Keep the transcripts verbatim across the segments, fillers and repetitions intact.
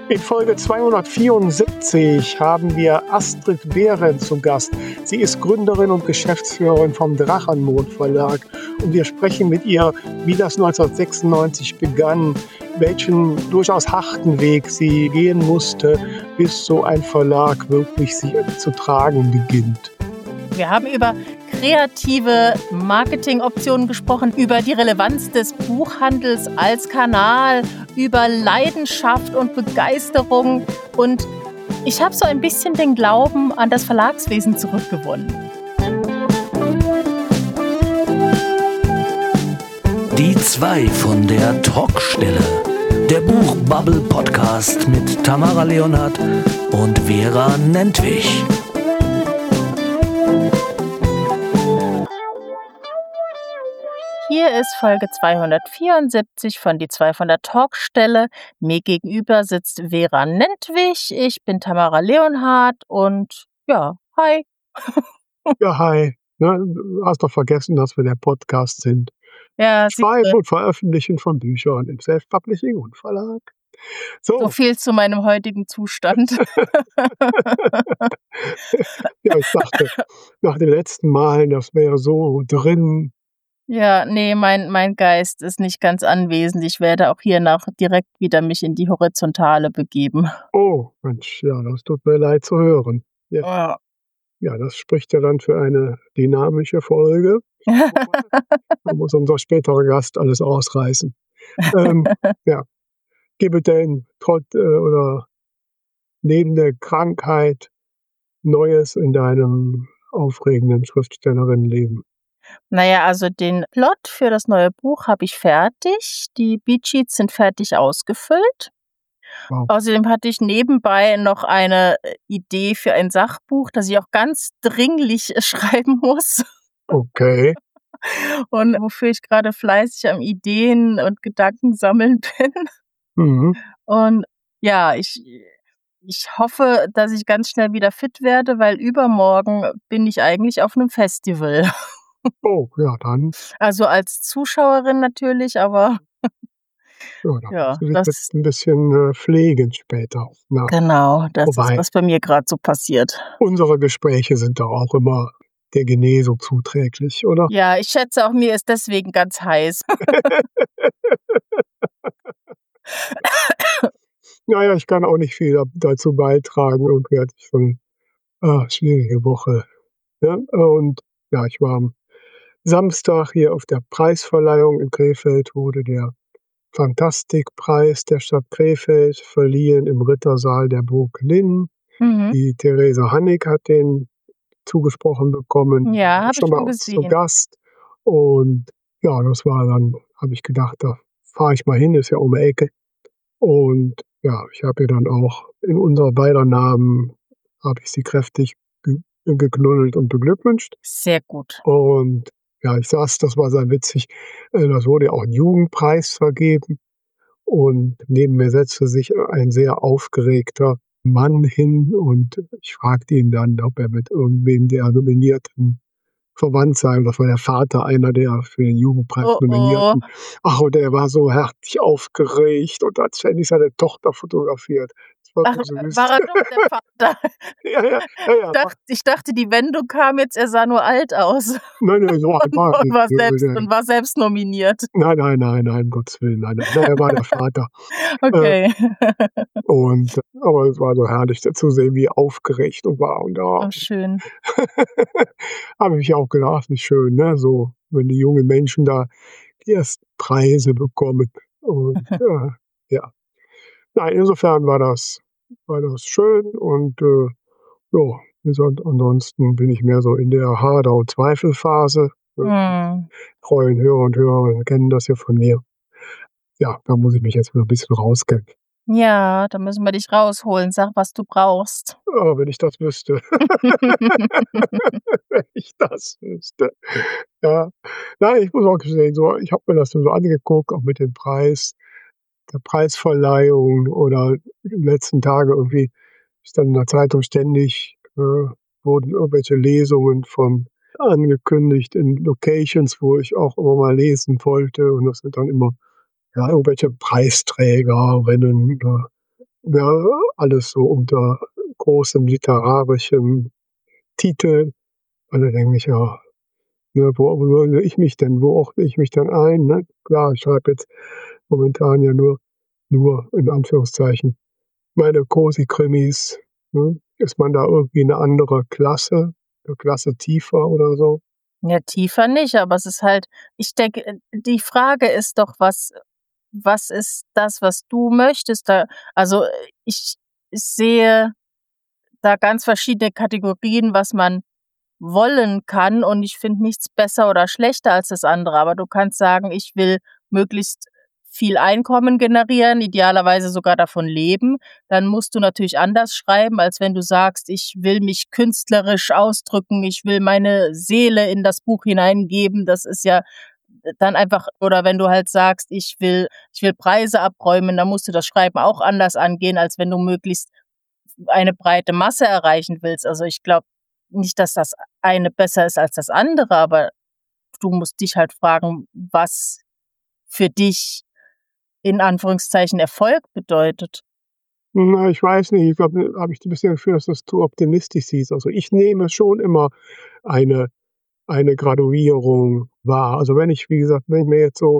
In Folge zweihundertvierundsiebzig haben wir Astrid Behrendt zu Gast. Sie ist Gründerin und Geschäftsführerin vom Drachenmond Verlag. Und wir sprechen mit ihr, wie das neunzehnhundertsechsundneunzig begann, welchen durchaus harten Weg sie gehen musste, bis so ein Verlag wirklich sich zu tragen beginnt. Wir haben über kreative Marketingoptionen gesprochen, über die Relevanz des Buchhandels als Kanal, über Leidenschaft und Begeisterung. Und ich habe so ein bisschen den Glauben an das Verlagswesen zurückgewonnen. Die zwei von der Talkstelle. Der Buchbubble-Podcast mit Tamara Leonhardt und Vera Nentwich. Hier ist Folge zweihundertvierundsiebzig von Die zwei von der Talkstelle. Mir gegenüber sitzt Vera Nentwich. Ich bin Tamara Leonhardt und ja, hi. Ja, hi. Ja, du hast doch vergessen, dass wir der Podcast sind. Ja, Schreiben und Veröffentlichen von Büchern im Self-Publishing und Verlag. So. So viel zu meinem heutigen Zustand. Ja, ich dachte, nach den letzten Malen, das wäre so drin. Ja, nee, mein, mein Geist ist nicht ganz anwesend. Ich werde auch hier nach direkt wieder mich in die Horizontale begeben. Oh, Mensch, ja, das tut mir leid zu hören. Ja, Ja. ja das spricht ja dann für eine dynamische Folge. Da muss unser späterer Gast alles ausreißen. ähm, ja, gibt es denn trotz äh, oder neben der Krankheit Neues in deinem aufregenden Schriftstellerinnenleben? Naja, also den Plot für das neue Buch habe ich fertig. Die Beatsheets sind fertig ausgefüllt. Wow. Außerdem hatte ich nebenbei noch eine Idee für ein Sachbuch, das ich auch ganz dringlich schreiben muss. Okay. Und wofür ich gerade fleißig am Ideen und Gedanken sammeln bin. Mhm. Und ja, ich, ich hoffe, dass ich ganz schnell wieder fit werde, weil übermorgen bin ich eigentlich auf einem Festival. Oh, ja, dann. Also als Zuschauerin natürlich, aber Ja, da ja, musst du dich das jetzt ein bisschen äh, pflegen später. Na, genau, das wobei, ist, was bei mir gerade so passiert. unsere Gespräche sind doch auch immer der Genesung zuträglich, oder? Ja, ich schätze auch, mir ist deswegen ganz heiß. Naja, ich kann auch nicht viel da, dazu beitragen. Irgendwie hatte ich so eine ah, schwierige Woche. Ja? Und ja, ich war am Samstag hier auf der Preisverleihung in Krefeld, wurde der Fantastikpreis der Stadt Krefeld verliehen im Rittersaal der Burg Linn. Mhm. Die Theresa Hannig hat den zugesprochen bekommen. Ja, habe ich Schon mal schon uns zu gesehen. Gast. Und ja, das war dann, habe ich gedacht, da fahre ich mal hin, ist ja um die Ecke. Und ja, ich habe ihr dann auch in unser beider Namen, habe ich sie kräftig ge geknuddelt und beglückwünscht. Sehr gut. Und ja, ich saß, das war sehr witzig, äh, das wurde ja auch ein Jugendpreis vergeben. Und neben mir setzte sich ein sehr aufgeregter Mann hin und ich fragte ihn dann, ob er mit irgendwem der Nominierten verwandt sei. Und das war der Vater einer der für den Jugendpreis Oh, oh. Nominierten. Ach, und er war so herzlich aufgeregt und hat ständig seine Tochter fotografiert. Das war Ach, so süß. war er doch der Vater? Ja, ja, ja, Ich ja. dachte, ich dachte, die Wendung kam jetzt, er sah nur alt aus Nein, nein, so alt war er und war nicht. selbst, Nein, und war selbst nominiert. nein, nein, nein, nein, um Gottes Willen, nein, nein, nein, er war der Vater. Äh, Okay. und aber es war so herrlich zu sehen, wie aufgeregt und war und Oh, da schön. habe ich auch gedacht, wie schön, ne, so, wenn die jungen Menschen da die ersten Preise bekommen. Und äh, ja, nein, insofern war das war das schön und äh, ja, wie gesagt, ansonsten bin ich mehr so in der Hader- und Zweifelphase. Hm. Treuen Hörer und Hörerinnen kennen das ja von mir. Ja, da muss ich mich jetzt wieder ein bisschen rauskämpfen. Ja, da müssen wir dich rausholen. Sag, was du brauchst. Ah, wenn ich das wüsste. Wenn ich das wüsste. Ja. Nein, ich muss auch gestehen, so, ich habe mir das so angeguckt, auch mit dem Preis, der Preisverleihung oder in den letzten Tagen irgendwie ist dann in der Zeitung ständig, äh, wurden irgendwelche Lesungen von angekündigt in Locations, wo ich auch immer mal lesen wollte. Und das sind dann immer ja, irgendwelche Preisträgerinnen oder ja, alles so unter großem literarischem Titel. Und dann denke ich, ja, ne, wo wo ordne ich mich denn wo ordne ich mich denn ein, ne? Klar, ich schreibe jetzt momentan ja nur nur in Anführungszeichen meine Cosi-Krimis, ne? Ist man da irgendwie 'ne andere Klasse, 'ne Klasse tiefer oder so? Ja, tiefer nicht, aber es ist halt ich denke, äh, die Frage ist doch, was was ist das, was du möchtest? Da also, äh, ich ich sehe da ganz verschiedene Kategorien, was man wollen kann und ich finde nichts besser oder schlechter als das andere. Aber du kannst sagen: „Ich will möglichst viel Einkommen generieren, idealerweise sogar davon leben." Dann musst du natürlich anders schreiben, als wenn du sagst: „Ich will mich künstlerisch ausdrücken, ich will meine Seele in das Buch hineingeben." Das ist ja dann einfach oder wenn du halt sagst: „Ich will ich will Preise abräumen", dann musst du das Schreiben auch anders angehen, als wenn du möglichst eine breite Masse erreichen willst. Also, ich glaube nicht, dass das eine besser ist als das andere, aber du musst dich halt fragen, was für dich in Anführungszeichen Erfolg bedeutet. Na, ich weiß nicht, ich glaube, habe ich 'n bisschen das Gefühl, dass du's zu optimistisch siehst. Also, ich nehme schon immer eine eine Graduierung wahr. Also, wenn ich wie gesagt, wenn ich mir jetzt so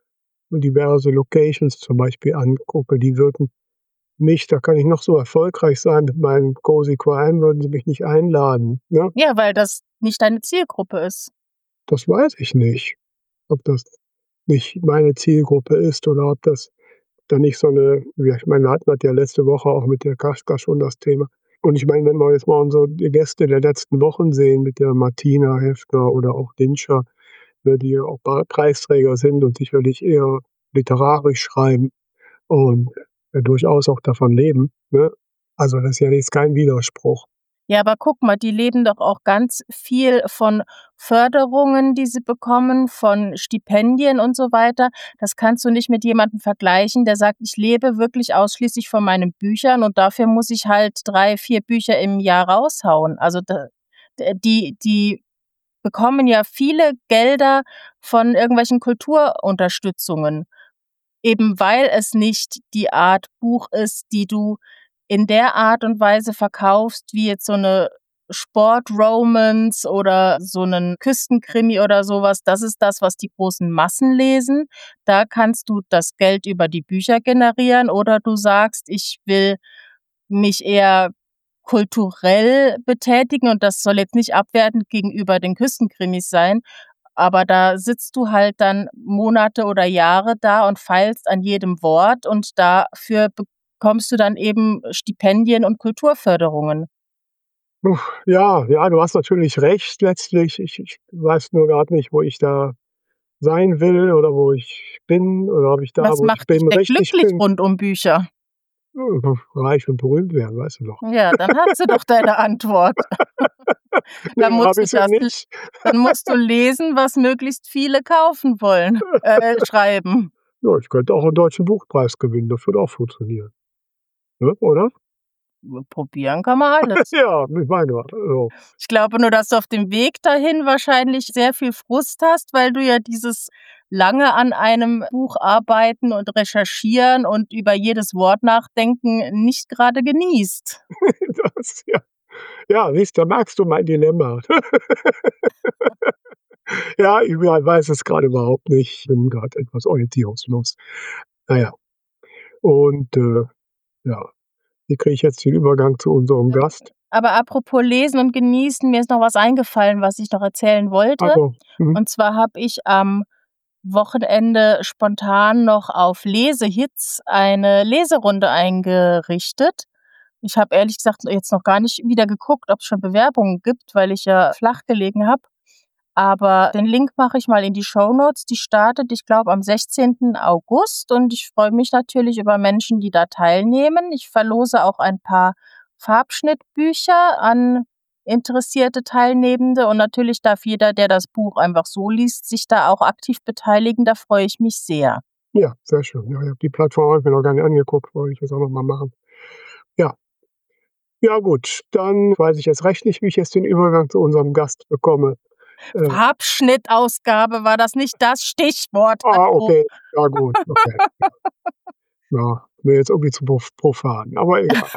diverse Locations zum Beispiel angucke, die würden mich da kann ich noch so erfolgreich sein mit meinem Cozy Crime, würden sie mich nicht einladen, ne? Ja, weil das nicht deine Zielgruppe ist. Das weiß ich nicht, ob das nicht meine Zielgruppe ist oder ob das dann nicht so 'ne ja, ich meine, wir hatten das ja letzte Woche auch mit der Kafka schon das Thema. Und ich meine, wenn wir jetzt mal unsere die Gäste der letzten Wochen sehen mit der Martina Hefter oder auch Dinscher, ne, die ja auch Ba Preisträger sind und sicherlich eher literarisch schreiben und, äh, durchaus auch davon leben, ne? Also, das ist ja jetzt kein Widerspruch. Ja, aber guck mal, die leben doch auch ganz viel von Förderungen, die sie bekommen, von Stipendien und so weiter. Das kannst du nicht mit jemandem vergleichen, der sagt: „Ich lebe wirklich ausschließlich von meinen Büchern und dafür muss ich halt drei, vier Bücher im Jahr raushauen." Also, da d die die bekommen ja viele Gelder von irgendwelchen Kulturunterstützungen, eben weil es nicht die Art Buch ist, die du in der Art und Weise verkaufst, wie jetzt so 'ne Sport-Romance oder so 'nen Küstenkrimi oder so was. Das ist das, was die großen Massen lesen. Da kannst du das Geld über die Bücher generieren oder du sagst: „Ich will mich eher kulturell betätigen." Und das soll jetzt nicht abwertend gegenüber den Küstenkrimis sein, aber da sitzt du halt dann Monate oder Jahre da und feilst an jedem Wort und dafür bekommst du dann eben Stipendien und Kulturförderungen. Ja, ja, du hast natürlich recht letztlich. Ich ich weiß nur grad nicht, wo ich da sein will oder wo ich bin oder ob ich da, Was wo ich macht dich bin, denn richtig glücklich bin. rund um Bücher? Reich und berühmt werden, weißt du doch. Ja, dann hast du doch deine Antwort. Ne, Dann musst habe du ich ja das l nicht. dann musst du lesen, was möglichst viele kaufen wollen äh, schreiben. Ja, ich könnte auch 'n Deutschen Buchpreis gewinnen, das würde auch funktionieren. Ne, oder? Probieren kann man alles. Ja, ich meine ja, so. Ich glaube nur, dass du auf dem Weg dahin wahrscheinlich sehr viel Frust hast, weil du ja dieses lange an einem Buch arbeiten und recherchieren und über jedes Wort nachdenken nicht grade genießt. Das ja. Ja, siehst du, da merkst du mein Dilemma. Ja, ich wei weiß es grade überhaupt nicht. Ich bin grad etwas orientierungslos. Na ja. Und, äh, ja, wie kriege ich jetzt den Übergang zu unserem Gast? Aber apropos lesen und genießen, mir ist noch was eingefallen, was ich noch erzählen wollte. Also, mhm. Und zwar habe ich am Wochenende spontan noch auf Lesehits eine Leserunde eingerichtet. Ich habe ehrlich gesagt jetzt noch gar nicht wieder geguckt, ob's schon Bewerbungen gibt, weil ich ja flach gelegen habe. Aber den Link mache ich mal in die Shownotes. Die startet, ich glaube, am sechzehnten August und ich freue mich natürlich über Menschen, die da teilnehmen. Ich verlose auch ein paar Farbschnittbücher an interessierte Teilnehmende und natürlich darf jeder, der das Buch einfach so liest, sich da auch aktiv beteiligen. Da freue ich mich sehr. Ja, sehr schön. Ja, ja, die Plattform habe ich mir noch gar nicht angeguckt, wollte ich jetzt auch noch mal machen. Ja. Ja gut, dann weiß ich erst recht nicht, wie ich jetzt den Übergang zu unserem Gast bekomme. Äh Farbschnittausgabe, war das nicht das Stichwort? Ah, Hallo. okay. Ja gut, okay. Ja. Ja, mir jetzt irgendwie zu prof- profan, aber egal.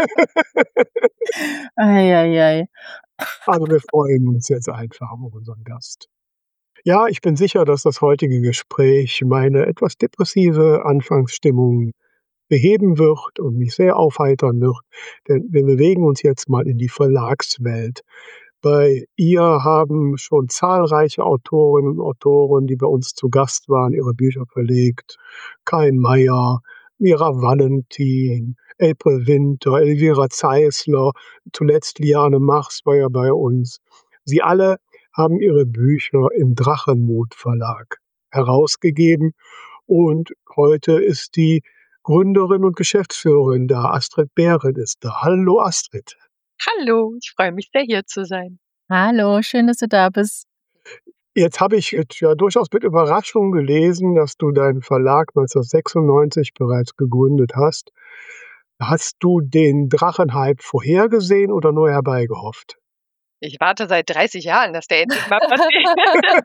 Eieiei. Also wir freuen uns jetzt einfach auf unseren Gast. Ja, ich bin sicher, dass das heutige Gespräch meine etwas depressive Anfangsstimmung beheben wird und mich sehr aufheitern wird, denn wir bewegen uns jetzt mal in die Verlagswelt. Bei ihr haben schon zahlreiche Autorinnen und Autoren, die bei uns zu Gast waren, ihre Bücher verlegt. Kain Meyer, Mira Valentin, April Winter, Elvira Zeisler, zuletzt Liane Machs war ja bei uns. Sie alle haben ihre Bücher im Drachenmut Verlag herausgegeben und heute ist die Gründerin und Geschäftsführerin da. Astrid Behrendt ist da. Hallo Astrid. Hallo, ich freue mich sehr, hier zu sein. Hallo, schön, dass du da bist. Jetzt habe ich jetzt ja durchaus mit Überraschung gelesen, dass du deinen Verlag neunzehnhundertsechsundneunzig bereits gegründet hast. Hast du den Drachenhype vorhergesehen oder nur herbeigehofft? Ich warte seit dreißig Jahren, dass der endlich mal passiert.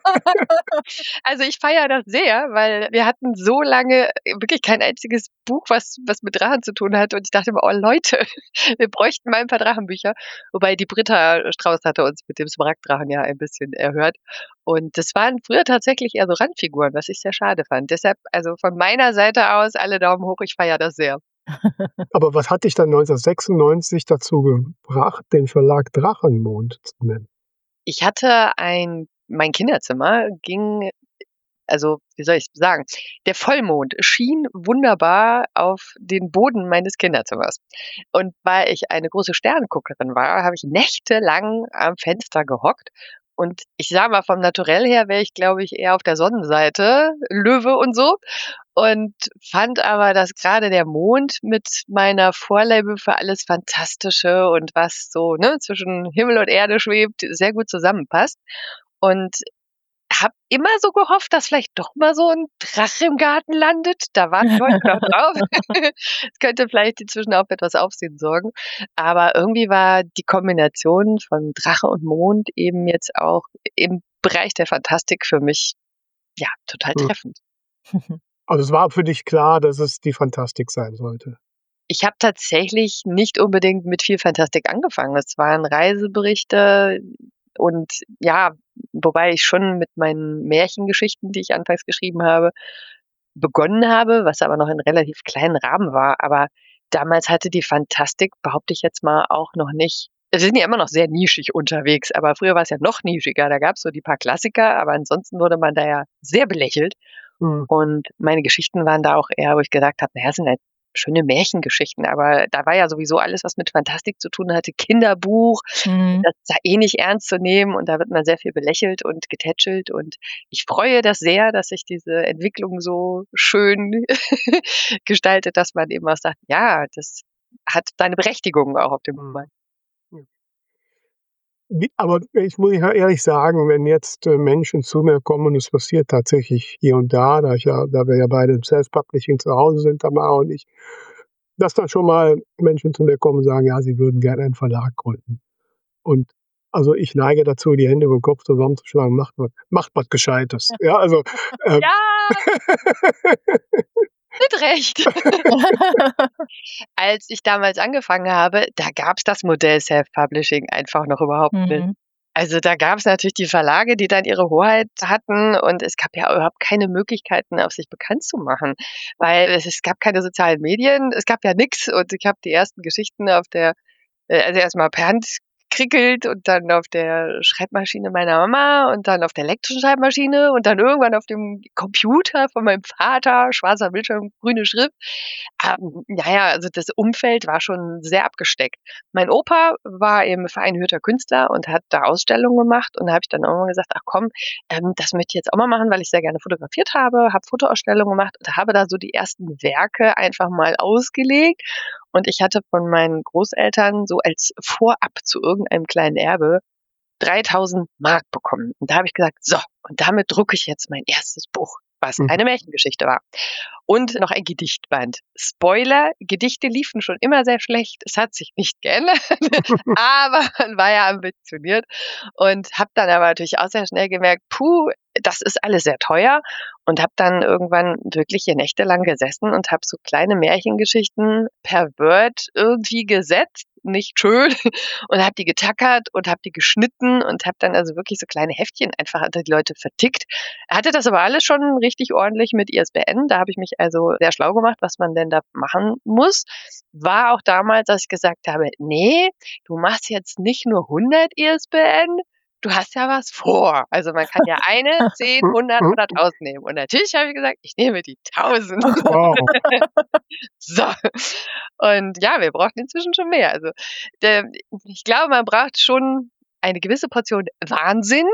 Also ich feiere das sehr, weil wir hatten so lange wirklich kein einziges Buch, was, was mit Drachen zu tun hat. Und ich dachte immer, oh Leute, wir bräuchten mal ein paar Drachenbücher. Wobei die Britta Strauß hatte uns mit dem Smaragdrachen ja ein bisschen erhört. Und das waren früher tatsächlich eher so Randfiguren, was ich sehr schade fand. Deshalb, also von meiner Seite aus, alle Daumen hoch, ich feiere das sehr. Aber was hat dich dann neunzehnhundertsechsundneunzig dazu gebracht, den Verlag Drachenmond zu nennen? Ich hatte ein, mein Kinderzimmer ging, also wie soll ich sagen, der Vollmond schien wunderbar auf den Boden meines Kinderzimmers. Und weil ich eine große Sternguckerin war, habe ich nächtelang am Fenster gehockt. Und ich sag mal, vom Naturell her wäre ich, glaube ich, eher auf der Sonnenseite, Löwe und so. Und fand aber, dass gerade der Mond mit meiner Vorliebe für alles Fantastische und was so ne, zwischen Himmel und Erde schwebt, sehr gut zusammenpasst. Und habe immer so gehofft, dass vielleicht doch mal so ein Drache im Garten landet. Da warten Leute noch drauf. Es könnte vielleicht inzwischen auch für etwas Aufsehen sorgen. Aber irgendwie war die Kombination von Drache und Mond eben jetzt auch im Bereich der Fantastik für mich ja total Hm. treffend. Also es war für dich klar, dass es die Fantastik sein sollte. Ich habe tatsächlich nicht unbedingt mit viel Fantastik angefangen. Es waren Reiseberichte und ja, wobei ich schon mit meinen Märchengeschichten, die ich anfangs geschrieben habe, begonnen habe, was aber noch in relativ kleinen Rahmen war. Aber damals hatte die Fantastik, behaupte ich jetzt mal, auch noch nicht. Wir sind ja immer noch sehr nischig unterwegs, aber früher war es ja noch nischiger. Da gab es so die paar Klassiker, aber ansonsten wurde man da ja sehr belächelt. Hm. Und meine Geschichten waren da auch eher, wo ich gesagt habe, naja, sind halt schöne Märchengeschichten, aber da war ja sowieso alles, was mit Fantastik zu tun hatte, Kinderbuch, Mhm. das ist ja eh nicht ernst zu nehmen und da wird man sehr viel belächelt und getätschelt und ich freue das sehr, dass sich diese Entwicklung so schön gestaltet, dass man eben auch sagt, ja, das hat seine Berechtigung auch auf dem Hm. Markt. Wie, aber ich muss ja ehrlich sagen, wenn jetzt äh, Menschen zu mir kommen, und es passiert tatsächlich hier und da, da, ich ja, da wir ja beide im Self-Publishing zu Hause sind, Tamara und ich, dass dann schon mal Menschen zu mir kommen und sagen, ja, sie würden gerne einen Verlag gründen. Und also ich neige dazu, die Hände über den Kopf zusammenzuschlagen, macht was, macht was Gescheites. Ja, also ähm, Ja, mit Recht. Als ich damals angefangen habe, da gab es das Modell Self-Publishing einfach noch überhaupt nicht. Mhm. Also da gab es natürlich die Verlage, die dann ihre Hoheit hatten und es gab ja überhaupt keine Möglichkeiten, auf sich bekannt zu machen, weil es, es gab keine sozialen Medien, es gab ja nichts und ich habe die ersten Geschichten auf der, äh, also erstmal per Hand krickelt und dann auf der Schreibmaschine meiner Mama und dann auf der elektrischen Schreibmaschine und dann irgendwann auf dem Computer von meinem Vater, schwarzer Bildschirm, grüne Schrift. Ähm, naja, also das Umfeld war schon sehr abgesteckt. Mein Opa war im Verein Hürter Künstler und hat da Ausstellungen gemacht und da habe ich dann auch mal gesagt, ach komm, ähm, das möchte ich jetzt auch mal machen, weil ich sehr gerne fotografiert habe, habe Fotoausstellungen gemacht und habe da so die ersten Werke einfach mal ausgelegt. Und ich hatte von meinen Großeltern so als Vorab zu irgendeinem kleinen Erbe dreitausend Mark bekommen. Und da habe ich gesagt, so, und damit drucke ich jetzt mein erstes Buch. was Mhm. eine Märchengeschichte war. Und noch ein Gedichtband. Spoiler, Gedichte liefen schon immer sehr schlecht. Es hat sich nicht geändert, aber man war ja ambitioniert und habe dann aber natürlich auch sehr schnell gemerkt, puh, das ist alles sehr teuer und habe dann irgendwann wirklich hier nächtelang gesessen und habe so kleine Märchengeschichten per Word irgendwie gesetzt, nicht schön, und habe die getackert und habe die geschnitten und habe dann also wirklich so kleine Heftchen einfach an die Leute vertickt. Hatte das aber alles schon richtig ordentlich mit I S B N. Da habe ich mich also sehr schlau gemacht, was man denn da machen muss. War auch damals, dass ich gesagt habe, nee, du machst jetzt nicht nur hundert I S B N, du hast ja was vor. Also man kann ja eine, zehn, hundert oder tausend nehmen. Und natürlich habe ich gesagt, ich nehme die tausend. Wow. So. Und ja, wir brauchten inzwischen schon mehr. Also der, ich glaube, man braucht schon eine gewisse Portion Wahnsinn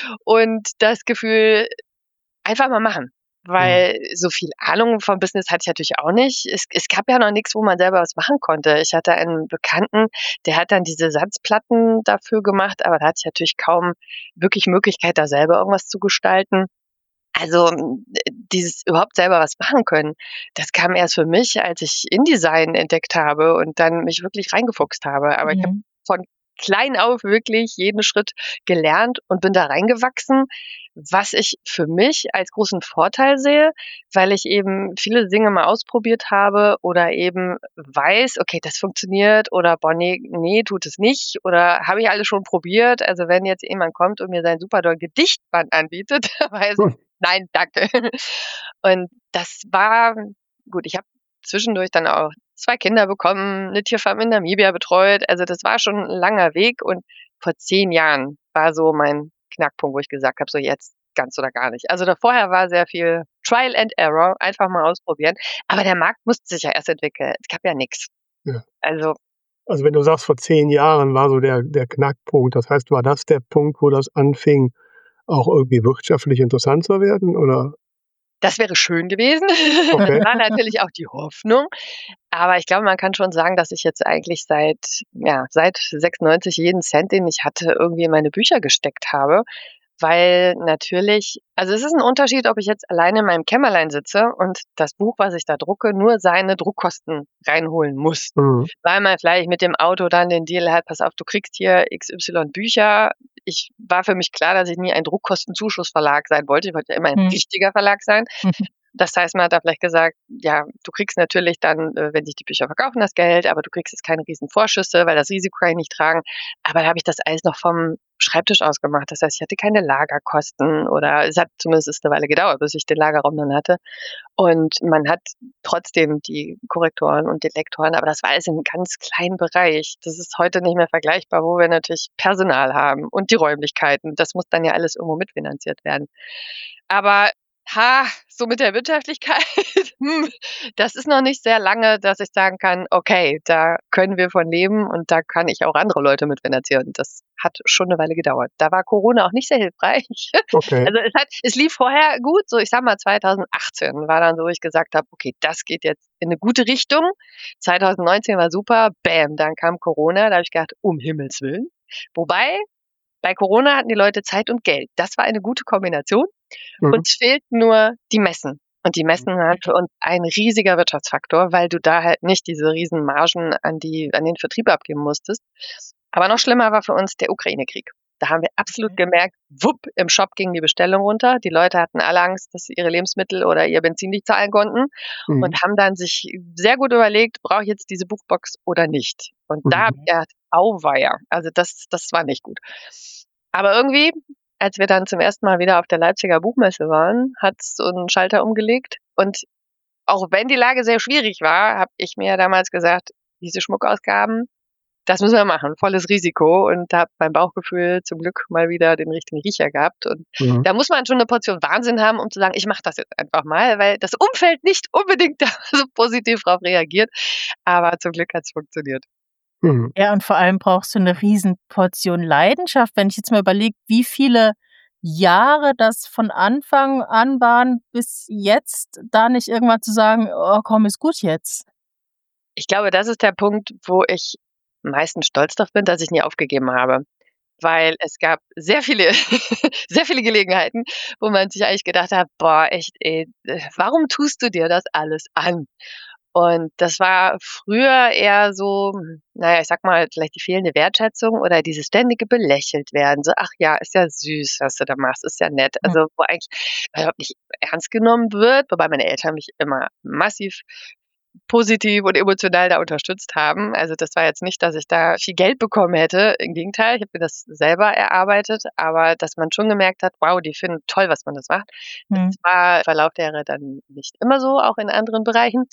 und das Gefühl, einfach mal machen. Weil so viel Ahnung vom Business hatte ich natürlich auch nicht. Es, es gab ja noch nichts, wo man selber was machen konnte. Ich hatte einen Bekannten, der hat dann diese Satzplatten dafür gemacht, aber da hatte ich natürlich kaum wirklich Möglichkeit, da selber irgendwas zu gestalten. Also äh, dieses überhaupt selber was machen können, das kam erst für mich, als ich InDesign entdeckt habe und dann mich wirklich reingefuchst habe. Aber ich habe Mhm. von klein auf wirklich jeden Schritt gelernt und bin da reingewachsen, was ich für mich als großen Vorteil sehe, weil ich eben viele Dinge mal ausprobiert habe oder eben weiß, okay, das funktioniert oder boah, nee, nee, tut es nicht oder habe ich alles schon probiert. Also wenn jetzt jemand kommt und mir sein super doll Gedichtband anbietet, weiß ich, Hm. nein, danke. Und das war, gut, ich habe zwischendurch dann auch zwei Kinder bekommen, eine Tierfarm in Namibia betreut. Also das war schon ein langer Weg und vor zehn Jahren war so mein Knackpunkt, wo ich gesagt habe, so jetzt ganz oder gar nicht. Also da vorher war sehr viel Trial and Error, einfach mal ausprobieren. Aber der Markt musste sich ja erst entwickeln. Es gab ja nichts. Ja. Also Also wenn du sagst, vor zehn Jahren war so der, der Knackpunkt, das heißt, war das der Punkt, wo das anfing, auch irgendwie wirtschaftlich interessant zu werden? Oder? das wäre schön gewesen. Okay. War natürlich auch die Hoffnung. Aber ich glaube, man kann schon sagen, dass ich jetzt eigentlich seit, ja, seit sechsundneunzig jeden Cent, den ich hatte, irgendwie in meine Bücher gesteckt habe. Weil natürlich, also es ist ein Unterschied, ob ich jetzt alleine in meinem Kämmerlein sitze und das Buch, was ich da drucke, nur seine Druckkosten reinholen muss. Mhm. Weil man vielleicht mit dem Auto dann den Deal hat, pass auf, du kriegst hier X Y Bücher. Ich war für mich klar, dass ich nie ein Druckkostenzuschussverlag sein wollte. Ich wollte ja immer ein Mhm. richtiger Verlag sein. Mhm. Das heißt, man hat da vielleicht gesagt, ja, du kriegst natürlich dann, äh, wenn sich die Bücher verkaufen, das Geld, aber du kriegst jetzt keine riesen Vorschüsse, weil das Risiko kann ich nicht tragen. Aber da habe ich das alles noch vom Schreibtisch aus gemacht. Das heißt, ich hatte keine Lagerkosten oder es hat zumindest ist eine Weile gedauert, bis ich den Lagerraum dann hatte. Und man hat trotzdem die Korrektoren und die Lektoren, aber das war alles in einem ganz kleinen Bereich. Das ist heute nicht mehr vergleichbar, wo wir natürlich Personal haben und die Räumlichkeiten. Das muss dann ja alles irgendwo mitfinanziert werden. Aber ha, so mit der Wirtschaftlichkeit, hm, das ist noch nicht sehr lange, dass ich sagen kann, okay, da können wir von leben und da kann ich auch andere Leute mitfinanzieren. Das hat schon eine Weile gedauert. Da war Corona auch nicht sehr hilfreich. Okay. Also es hat, es lief vorher gut, so ich sag mal zwanzig achtzehn war dann so, wo ich gesagt habe, okay, das geht jetzt in eine gute Richtung. zwanzig neunzehn war super, bam, dann kam Corona, da habe ich gedacht, um Himmels Willen. Wobei, bei Corona hatten die Leute Zeit und Geld. Das war eine gute Kombination. Mhm. Uns fehlt nur die Messen. Und die Messen waren für uns ein riesiger Wirtschaftsfaktor, weil du da halt nicht diese riesen Margen an die, an den Vertrieb abgeben musstest. Aber noch schlimmer war für uns der Ukraine-Krieg. Da haben wir absolut gemerkt, wupp, im Shop ging die Bestellung runter. Die Leute hatten alle Angst, dass sie ihre Lebensmittel oder ihr Benzin nicht zahlen konnten Mhm. und haben dann sich sehr gut überlegt, brauche ich jetzt diese Buchbox oder nicht? Und da Mhm. habe ich gedacht, auweia. Also das, das war nicht gut. Aber irgendwie, als wir dann zum ersten Mal wieder auf der Leipziger Buchmesse waren, hat es so einen Schalter umgelegt. Und auch wenn die Lage sehr schwierig war, habe ich mir damals gesagt, diese Schmuckausgaben, das müssen wir machen, volles Risiko. Und da habe mein Bauchgefühl zum Glück mal wieder den richtigen Riecher gehabt. Und Mhm. da muss man schon eine Portion Wahnsinn haben, um zu sagen, ich mache das jetzt einfach mal, weil das Umfeld nicht unbedingt da so positiv drauf reagiert. Aber zum Glück hat es funktioniert. Mhm. Ja, und vor allem brauchst du eine riesen Portion Leidenschaft. Wenn ich jetzt mal überlege, wie viele Jahre das von Anfang an waren, bis jetzt, da nicht irgendwann zu sagen, oh komm, ist gut jetzt. Ich glaube, das ist der Punkt, wo ich am meisten stolz drauf bin, dass ich nie aufgegeben habe. weil es gab sehr viele, sehr viele Gelegenheiten, wo man sich eigentlich gedacht hat, boah, echt, ey, warum tust du dir das alles an? Und das war früher eher so, naja, ich sag mal, vielleicht die fehlende Wertschätzung oder dieses ständige belächelt werden. So, ach ja, ist ja süß, was du da machst, ist ja nett. Also, wo eigentlich überhaupt nicht ernst genommen wird, wobei meine Eltern mich immer massiv positiv und emotional da unterstützt haben. Also das war jetzt nicht, dass ich da viel Geld bekommen hätte. Im Gegenteil, ich habe mir das selber erarbeitet, aber dass man schon gemerkt hat, wow, die finden toll, was man das macht. Das Mhm. war im Verlauf der Jahre dann nicht immer so, auch in anderen Bereichen.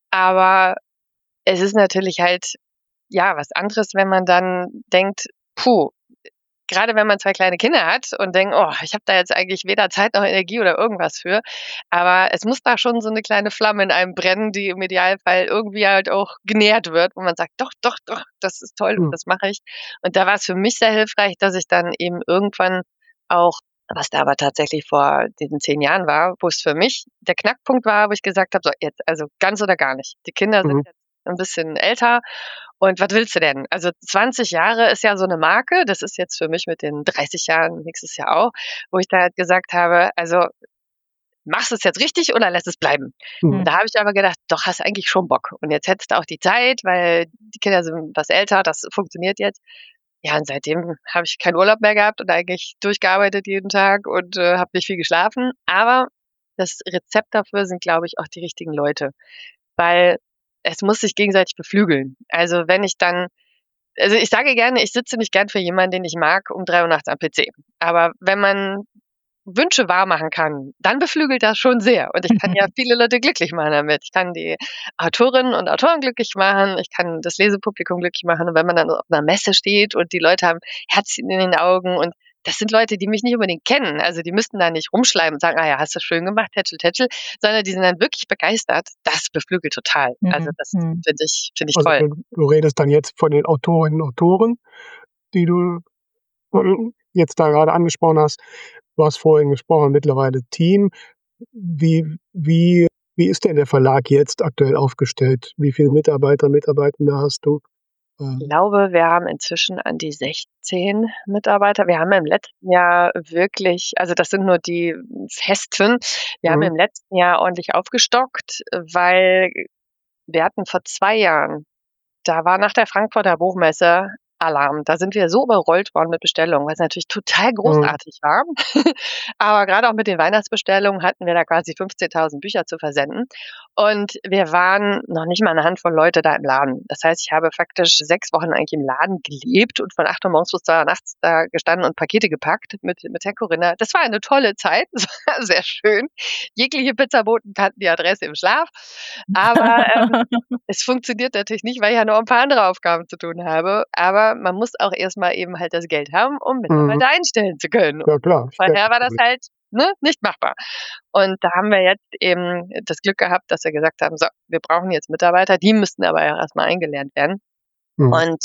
Aber es ist natürlich halt, ja, was anderes, wenn man dann denkt, puh, gerade wenn man zwei kleine Kinder hat und denkt, oh, ich habe da jetzt eigentlich weder Zeit noch Energie oder irgendwas für. Aber es muss da schon so eine kleine Flamme in einem brennen, die im Idealfall irgendwie halt auch genährt wird, wo man sagt, doch, doch, doch, das ist toll und Mhm. das mache ich. Und da war es für mich sehr hilfreich, dass ich dann eben irgendwann auch, was da aber tatsächlich vor diesen zehn Jahren war, wo es für mich der Knackpunkt war, wo ich gesagt habe, so jetzt, also ganz oder gar nicht. Die Kinder sind Mhm. jetzt ein bisschen älter und was willst du denn? Also zwanzig Jahre ist ja so eine Marke, das ist jetzt für mich mit den dreißig Jahren nächstes Jahr auch, wo ich da halt gesagt habe, also machst du es jetzt richtig oder lässt es bleiben? Mhm. Und da habe ich aber gedacht, doch, hast eigentlich schon Bock. Und jetzt hättest du auch die Zeit, weil die Kinder sind was älter, das funktioniert jetzt. Ja, und seitdem habe ich keinen Urlaub mehr gehabt und eigentlich durchgearbeitet jeden Tag und äh, habe nicht viel geschlafen. Aber das Rezept dafür sind, glaube ich, auch die richtigen Leute, weil es muss sich gegenseitig beflügeln. Also wenn ich dann, also ich sage gerne, ich sitze nicht gern für jemanden, den ich mag, um drei Uhr nachts am P C. Aber wenn man Wünsche wahrmachen kann, dann beflügelt das schon sehr. Und ich kann ja viele Leute glücklich machen damit. Ich kann die Autorinnen und Autoren glücklich machen, ich kann das Lesepublikum glücklich machen. Und wenn man dann auf einer Messe steht und die Leute haben Herzchen in den Augen und das sind Leute, die mich nicht unbedingt kennen. Also die müssten da nicht rumschleimen und sagen, ah ja, hast du schön gemacht, tätschel, tätschel, sondern die sind dann wirklich begeistert. Das beflügelt total. Also Mhm. das Mhm. finde ich, finde ich Also toll. du, du redest dann jetzt von den Autorinnen und Autoren, die du äh, jetzt da gerade angesprochen hast. Du hast vorhin gesprochen, mittlerweile Team. Wie, wie, wie ist denn der Verlag jetzt aktuell aufgestellt? Wie viele Mitarbeiter, Mitarbeitende hast du? Ich Ähm, glaube, wir haben inzwischen an die sechzehn Mitarbeiter. Wir haben im letzten Jahr wirklich, also das sind nur die Festen, wir haben mhm. im letzten Jahr ordentlich aufgestockt, weil wir hatten vor zwei Jahren, da war nach der Frankfurter Buchmesse Alarm. Da sind wir so überrollt worden mit Bestellungen, was natürlich total Mhm. großartig war. Aber gerade auch mit den Weihnachtsbestellungen hatten wir da quasi fünfzehntausend Bücher zu versenden. Und wir waren noch nicht mal eine Handvoll Leute da im Laden. Das heißt, ich habe faktisch sechs Wochen eigentlich im Laden gelebt und von acht Uhr morgens bis zwei Uhr nachts da gestanden und Pakete gepackt mit, mit Herr Corinna. Das war eine tolle Zeit. Das war sehr schön. Jegliche Pizzaboten kannten die Adresse im Schlaf. Aber ähm, es funktioniert natürlich nicht, weil ich ja noch ein paar andere Aufgaben zu tun habe. Aber man muss auch erstmal eben halt das Geld haben, um Mhm. Mitarbeiter einstellen zu können. Ja klar, ich kenn Vorher das war das Problem. halt ne, nicht machbar. Und da haben wir jetzt eben das Glück gehabt, dass wir gesagt haben, so, wir brauchen jetzt Mitarbeiter, die müssten aber ja erstmal eingelernt werden. Mhm. Und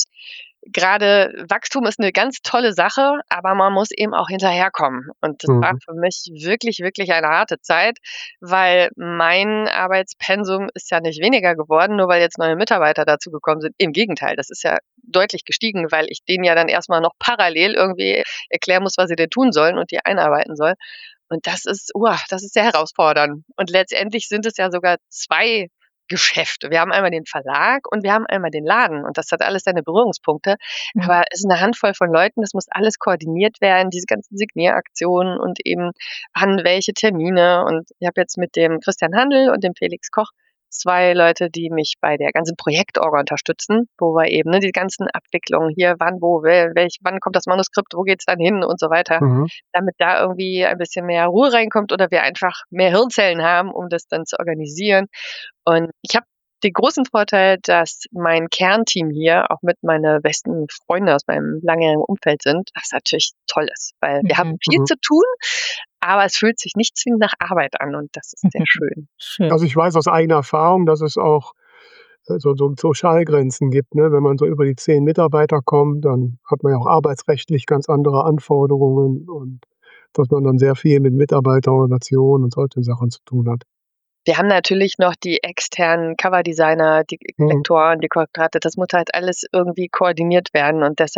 gerade Wachstum ist eine ganz tolle Sache, aber man muss eben auch hinterherkommen. Und das war Mhm. für mich wirklich, wirklich eine harte Zeit, weil mein Arbeitspensum ist ja nicht weniger geworden, nur weil jetzt neue Mitarbeiter dazugekommen sind. Im Gegenteil, das ist ja deutlich gestiegen, weil ich denen ja dann erstmal noch parallel irgendwie erklären muss, was sie denn tun sollen und die einarbeiten soll. Und das ist, uah, das ist sehr herausfordernd. Und letztendlich sind es ja sogar zwei Geschäfte. Wir haben einmal den Verlag und wir haben einmal den Laden und das hat alles seine Berührungspunkte. Mhm. Aber es ist eine Handvoll von Leuten, das muss alles koordiniert werden, diese ganzen Signieraktionen und eben an welche Termine. Und ich habe jetzt mit dem Christian Handel und dem Felix Koch zwei Leute, die mich bei der ganzen Projektorga unterstützen, wo wir eben ne, die ganzen Abwicklungen hier, wann, wo, wel, welch, wann kommt das Manuskript, wo geht's dann hin und so weiter, Mhm. damit da irgendwie ein bisschen mehr Ruhe reinkommt oder wir einfach mehr Hirnzellen haben, um das dann zu organisieren. Und ich habe den großen Vorteil, dass mein Kernteam hier auch mit meine besten Freunde aus meinem langjährigen Umfeld sind, was natürlich toll ist, weil wir haben Mhm. viel Mhm. zu tun, aber es fühlt sich nicht zwingend nach Arbeit an und das ist sehr schön. Schön. Also ich weiß aus eigener Erfahrung, dass es auch äh, so, so Sozialgrenzen gibt. Ne? Wenn man so über die zehn Mitarbeiter kommt, dann hat man ja auch arbeitsrechtlich ganz andere Anforderungen und dass man dann sehr viel mit Mitarbeiterorganisationen und solchen Sachen zu tun hat. Wir haben natürlich noch die externen Coverdesigner, die Mhm. Lektoren, die Korrektorate, das muss halt alles irgendwie koordiniert werden und deshalb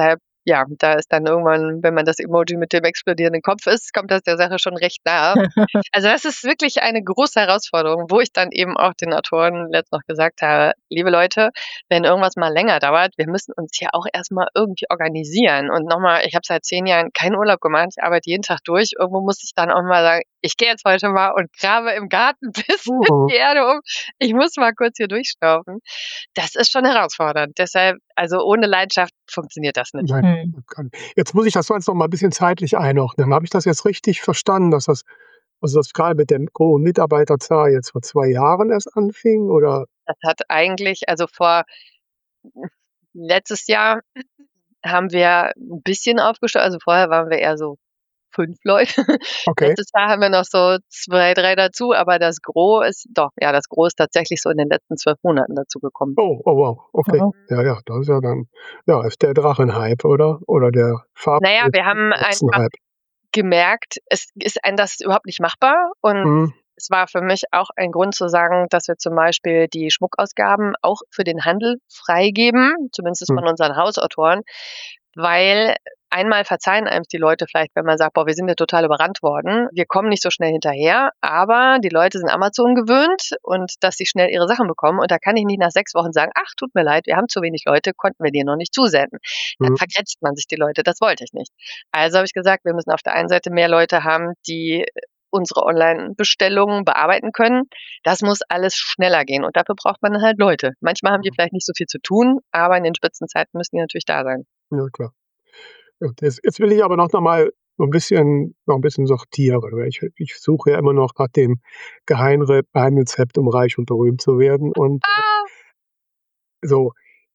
ja, da ist dann irgendwann, wenn man das Emoji mit dem explodierenden Kopf ist, kommt das der Sache schon recht nahe. Also das ist wirklich eine große Herausforderung, wo ich dann eben auch den Autoren letzt noch gesagt habe, liebe Leute, wenn irgendwas mal länger dauert, wir müssen uns hier auch erstmal irgendwie organisieren. Und nochmal, ich habe seit zehn Jahren keinen Urlaub gemacht, ich arbeite jeden Tag durch. Irgendwo muss ich dann auch mal sagen, ich gehe jetzt heute mal und grabe im Garten bis Mhm. die Erde um. Ich muss mal kurz hier durchstaufen. Das ist schon herausfordernd. Deshalb, also ohne Leidenschaft funktioniert das nicht. Nein, Hm. das kann jetzt muss ich das sonst noch mal 'n bisschen zeitlich einordnen. Habe ich das jetzt richtig verstanden, dass das also, das grade mit der hohen Mitarbeiterzahl jetzt vor zwei Jahren erst anfing, oder? Das hat eigentlich, also vor letztes Jahr haben wir ein bisschen aufgestockt. Also vorher waren wir eher so fünf Leute. Okay. Letztes Jahr haben wir noch so zwei, drei dazu, aber das Gros ist doch, ja, das Gros ist tatsächlich so in den letzten zwölf Monaten dazugekommen. Oh, oh wow, okay. Wow. Ja, ja, das ist ja dann ja, ist der Drachenhype, oder? Oder der Na ja, wir haben einfach Farbkatzenhype. gemerkt, es ist einem das überhaupt nicht machbar und Mhm. es war für mich auch ein Grund zu sagen, dass wir zum Beispiel die Schmuckausgaben auch für den Handel freigeben, zumindest Mhm. von unseren Hausautoren, weil einmal verzeihen einem die Leute vielleicht, wenn man sagt, boah, wir sind ja total überrannt worden, wir kommen nicht so schnell hinterher, aber die Leute sind Amazon gewöhnt und dass sie schnell ihre Sachen bekommen und da kann ich nicht nach sechs Wochen sagen, ach, tut mir leid, wir haben zu wenig Leute, konnten wir dir noch nicht zusenden. Dann Mhm. vergrätzt man sich die Leute, das wollte ich nicht. Also habe ich gesagt, wir müssen auf der einen Seite mehr Leute haben, die unsere Online-Bestellungen bearbeiten können. Das muss alles schneller gehen und dafür braucht man dann halt Leute. Manchmal haben die vielleicht nicht so viel zu tun, aber in den Spitzenzeiten müssen die natürlich da sein. Ja, klar. Ja, jetzt jetzt will ich aber noch noch mal so 'n bisschen noch 'n bisschen sortieren, weil ich ich suche ja immer noch nach dem Geheimre Geheimrezept, um reich und berühmt zu werden und, äh, Ah! so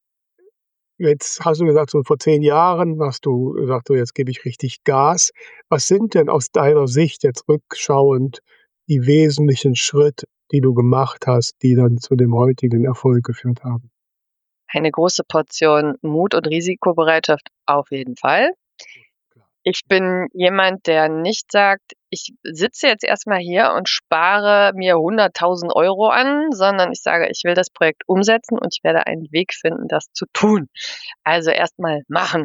jetzt hast du gesagt, so vor zehn Jahren hast du gesagt: „So, jetzt gebe ich richtig Gas.“ Was sind denn aus deiner Sicht jetzt rückschauend die wesentlichen Schritte, die du gemacht hast, die dann zu dem heutigen Erfolg geführt haben? Eine große Portion Mut und Risikobereitschaft auf jeden Fall. Klar. Ich bin jemand, der nicht sagt, ich sitze jetzt erstmal hier und spare mir hunderttausend Euro an, sondern ich sage, ich will das Projekt umsetzen und ich werde einen Weg finden, das zu tun. Also erstmal machen.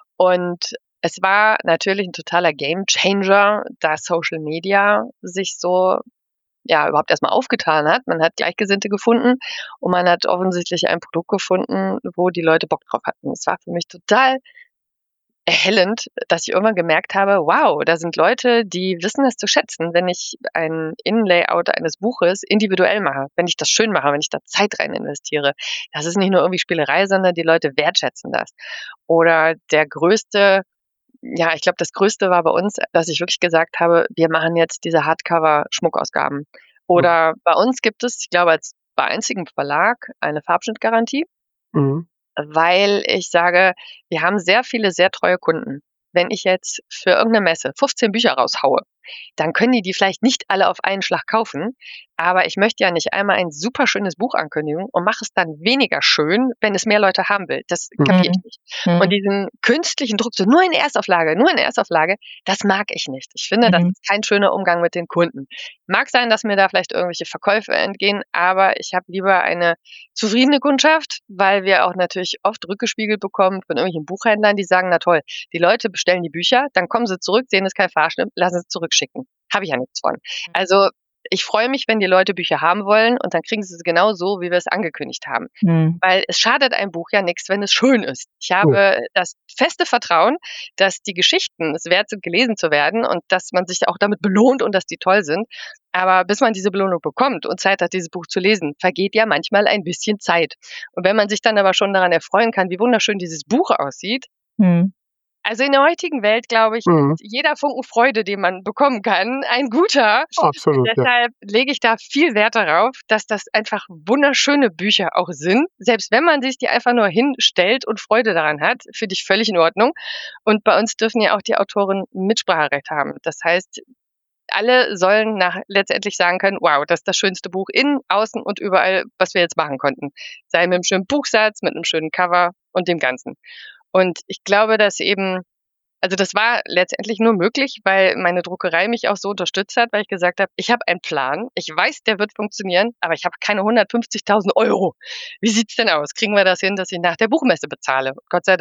Und es war natürlich ein totaler Gamechanger, da Social Media sich so, ja, überhaupt erstmal aufgetan hat. Man hat Gleichgesinnte gefunden und man hat offensichtlich ein Produkt gefunden, wo die Leute Bock drauf hatten. Es war für mich total erhellend, dass ich irgendwann gemerkt habe, wow, da sind Leute, die wissen es zu schätzen, wenn ich ein Innenlayout eines Buches individuell mache, wenn ich das schön mache, wenn ich da Zeit rein investiere. Das ist nicht nur irgendwie Spielerei, sondern die Leute wertschätzen das. Oder der größte, ja, ich glaube, das Größte war bei uns, dass ich wirklich gesagt habe, wir machen jetzt diese Hardcover-Schmuckausgaben. Mhm. Oder bei uns gibt es, ich glaube, als bei einzigem Verlag eine Farbschnittgarantie, Mhm. weil ich sage, wir haben sehr viele sehr treue Kunden. Wenn ich jetzt für irgendeine Messe fünfzehn Bücher raushaue, dann können die die vielleicht nicht alle auf einen Schlag kaufen, aber ich möchte ja nicht einmal ein super schönes Buch ankündigen und mache es dann weniger schön, wenn es mehr Leute haben will. Das kapiere ich Mhm. nicht. Mhm. Und diesen künstlichen Druck, so nur in Erstauflage, nur in Erstauflage, das mag ich nicht. Ich finde, das Mhm. ist kein schöner Umgang mit den Kunden. Mag sein, dass mir da vielleicht irgendwelche Verkäufe entgehen, aber ich habe lieber eine zufriedene Kundschaft, weil wir auch natürlich oft rückgespiegelt bekommen von irgendwelchen Buchhändlern, die sagen, na toll, die Leute bestellen die Bücher, dann kommen sie zurück, sehen, es ist kein Fahrschnitt, lassen es zurückschicken. Habe ich ja nichts von. Also ich freue mich, wenn die Leute Bücher haben wollen und dann kriegen sie sie genau so, wie wir es angekündigt haben. Mhm. Weil es schadet einem Buch ja nichts, wenn es schön ist. Ich Ja. habe das feste Vertrauen, dass die Geschichten es wert sind, gelesen zu werden und dass man sich auch damit belohnt und dass die toll sind. Aber bis man diese Belohnung bekommt und Zeit hat, dieses Buch zu lesen, vergeht ja manchmal ein bisschen Zeit. Und wenn man sich dann aber schon daran erfreuen kann, wie wunderschön dieses Buch aussieht, Mhm. also in der heutigen Welt, glaube ich, Mhm. ist jeder Funken Freude, den man bekommen kann, ein guter. Absolut, ja. Deshalb lege ich da viel Wert darauf, dass das einfach wunderschöne Bücher auch sind. Selbst wenn man sich die einfach nur hinstellt und Freude daran hat, finde ich völlig in Ordnung. Und bei uns dürfen ja auch die Autoren Mitspracherecht haben. Das heißt, alle sollen nach, letztendlich sagen können, wow, das ist das schönste Buch innen, außen und überall, was wir jetzt machen konnten. Sei mit einem schönen Buchsatz, mit einem schönen Cover und dem Ganzen. Und ich glaube, dass eben, also das war letztendlich nur möglich, weil meine Druckerei mich auch so unterstützt hat, weil ich gesagt habe, ich habe einen Plan, ich weiß, der wird funktionieren, aber ich habe keine hundertfünfzigtausend Euro. Wie sieht's denn aus? Kriegen wir das hin, dass ich nach der Buchmesse bezahle? Gott sei Dank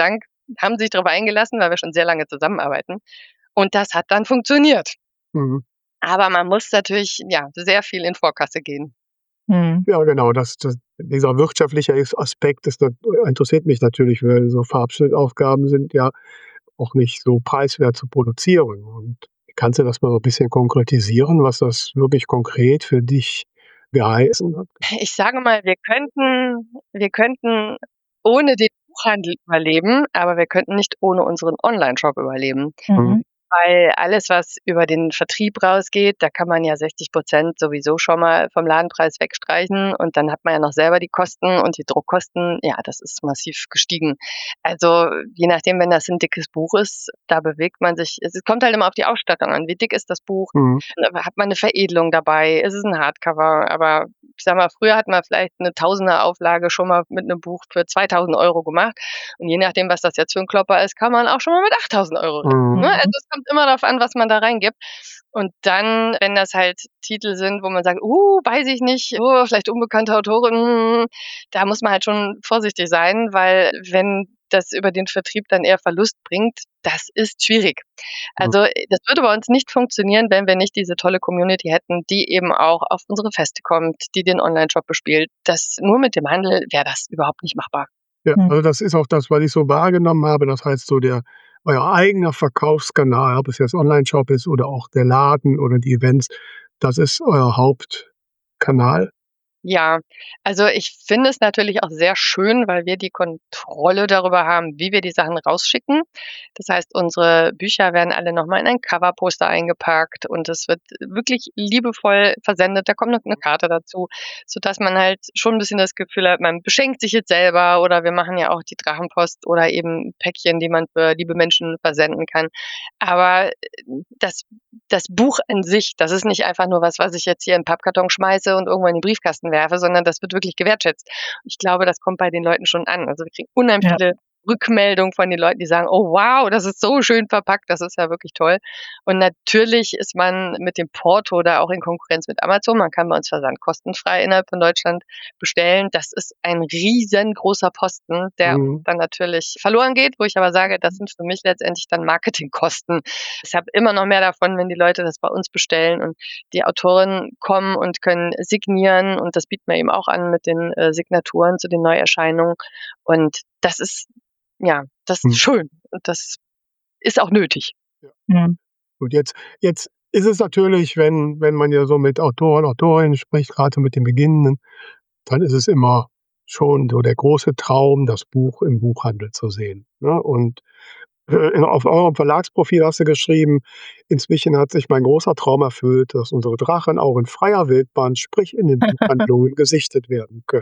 haben sich darauf eingelassen, weil wir schon sehr lange zusammenarbeiten. Und das hat dann funktioniert. Mhm. Aber man muss natürlich ja sehr viel in Vorkasse gehen. Mhm. Ja, genau, das, das, dieser wirtschaftliche Aspekt ist, das interessiert mich natürlich, weil so Farbschnittaufgaben sind ja auch nicht so preiswert zu produzieren. Und kannst du das mal so ein bisschen konkretisieren, was das wirklich konkret für dich geheißen hat? Ich sage mal, wir könnten, wir könnten ohne den Buchhandel überleben, aber wir könnten nicht ohne unseren Online-Shop überleben. Mhm. Weil alles, was über den Vertrieb rausgeht, da kann man ja sechzig Prozent sowieso schon mal vom Ladenpreis wegstreichen und dann hat man ja noch selber die Kosten und die Druckkosten, ja, das ist massiv gestiegen. Also je nachdem, wenn das ein dickes Buch ist, da bewegt man sich, es kommt halt immer auf die Ausstattung an. Wie dick ist das Buch? Mhm. Hat man eine Veredelung dabei? Ist es ein Hardcover? Aber ich sag mal, früher hat man vielleicht eine Tausender Auflage schon mal mit einem Buch für zweitausend Euro gemacht und je nachdem, was das jetzt für ein Klopper ist, kann man auch schon mal mit achttausend Euro rechnen. Mhm. Ne? Also es kommt immer darauf an, was man da reingibt. Und dann, wenn das halt Titel sind, wo man sagt, uh, weiß ich nicht, oh, vielleicht unbekannte Autorin, hm, da muss man halt schon vorsichtig sein, weil wenn das über den Vertrieb dann eher Verlust bringt, das ist schwierig. Also das würde bei uns nicht funktionieren, wenn wir nicht diese tolle Community hätten, die eben auch auf unsere Feste kommt, die den Online-Shop bespielt. Das nur mit dem Handel wäre das überhaupt nicht machbar. Ja, Mhm. also das ist auch das, was ich so wahrgenommen habe. Das heißt, so der euer eigener Verkaufskanal, ob es jetzt Online-Shop ist oder auch der Laden oder die Events, das ist euer Hauptkanal. Ja, also ich finde es natürlich auch sehr schön, weil wir die Kontrolle darüber haben, wie wir die Sachen rausschicken. Das heißt, unsere Bücher werden alle nochmal in ein Coverposter eingepackt und es wird wirklich liebevoll versendet. Da kommt noch eine Karte dazu, sodass man halt schon ein bisschen das Gefühl hat, man beschenkt sich jetzt selber oder wir machen ja auch die Drachenpost oder eben Päckchen, die man für liebe Menschen versenden kann. Aber das, das Buch an sich, das ist nicht einfach nur was, was ich jetzt hier in den Pappkarton schmeiße und irgendwo in den Briefkasten werfe, sondern das wird wirklich gewertschätzt. Ich glaube, das kommt bei den Leuten schon an. Also wir kriegen unheimlich Ja. viele Rückmeldungen von den Leuten, die sagen, oh wow, das ist so schön verpackt, das ist ja wirklich toll. Und natürlich ist man mit dem Porto da auch in Konkurrenz mit Amazon. Man kann bei uns Versand kostenfrei innerhalb von Deutschland bestellen. Das ist ein riesengroßer Posten, der Mhm. dann natürlich verloren geht, wo ich aber sage, das sind für mich letztendlich dann Marketingkosten. Ich habe immer noch mehr davon, wenn die Leute das bei uns bestellen und die Autoren kommen und können signieren und das bieten wir eben auch an mit den äh, Signaturen zu den Neuerscheinungen. Und das ist, ja, das Mhm. ist schön und das ist auch nötig. Mhm. Gut, jetzt jetzt ist es natürlich, wenn wenn man ja so mit Autoren, Autorinnen spricht, gerade mit den Beginnenden, dann ist es immer schon so der große Traum, das Buch im Buchhandel zu sehen, ne? Und, äh, in auf eurem Verlagsprofil hast du geschrieben: „Inzwischen hat sich mein großer Traum erfüllt, dass unsere Drachen auch in freier Wildbahn, sprich in den Buchhandlungen, gesichtet werden können.“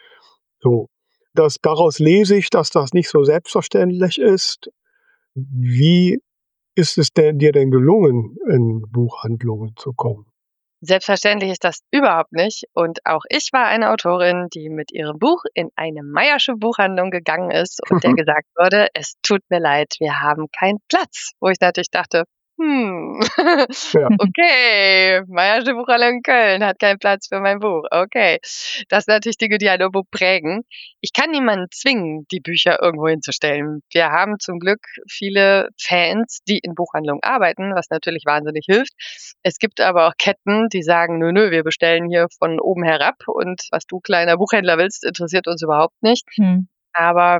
So, das daraus lese ich, dass das nicht so selbstverständlich ist. Wie ist es denn dir denn gelungen, in Buchhandlungen zu kommen? Selbstverständlich ist das überhaupt nicht. Und auch ich war eine Autorin, die mit ihrem Buch in eine Meyersche Buchhandlung gegangen ist und der gesagt wurde, es tut mir leid, wir haben keinen Platz. Wo ich natürlich dachte, hm, Ja. okay, Meyersche Buchhandlung in Köln hat keinen Platz für mein Buch. Okay, das sind natürlich Dinge, die ein Buch prägen. Ich kann niemanden zwingen, die Bücher irgendwo hinzustellen. Wir haben zum Glück viele Fans, die in Buchhandlungen arbeiten, was natürlich wahnsinnig hilft. Es gibt aber auch Ketten, die sagen, nö, nö, wir bestellen hier von oben herab und was du kleiner Buchhändler willst, interessiert uns überhaupt nicht. Mhm. Aber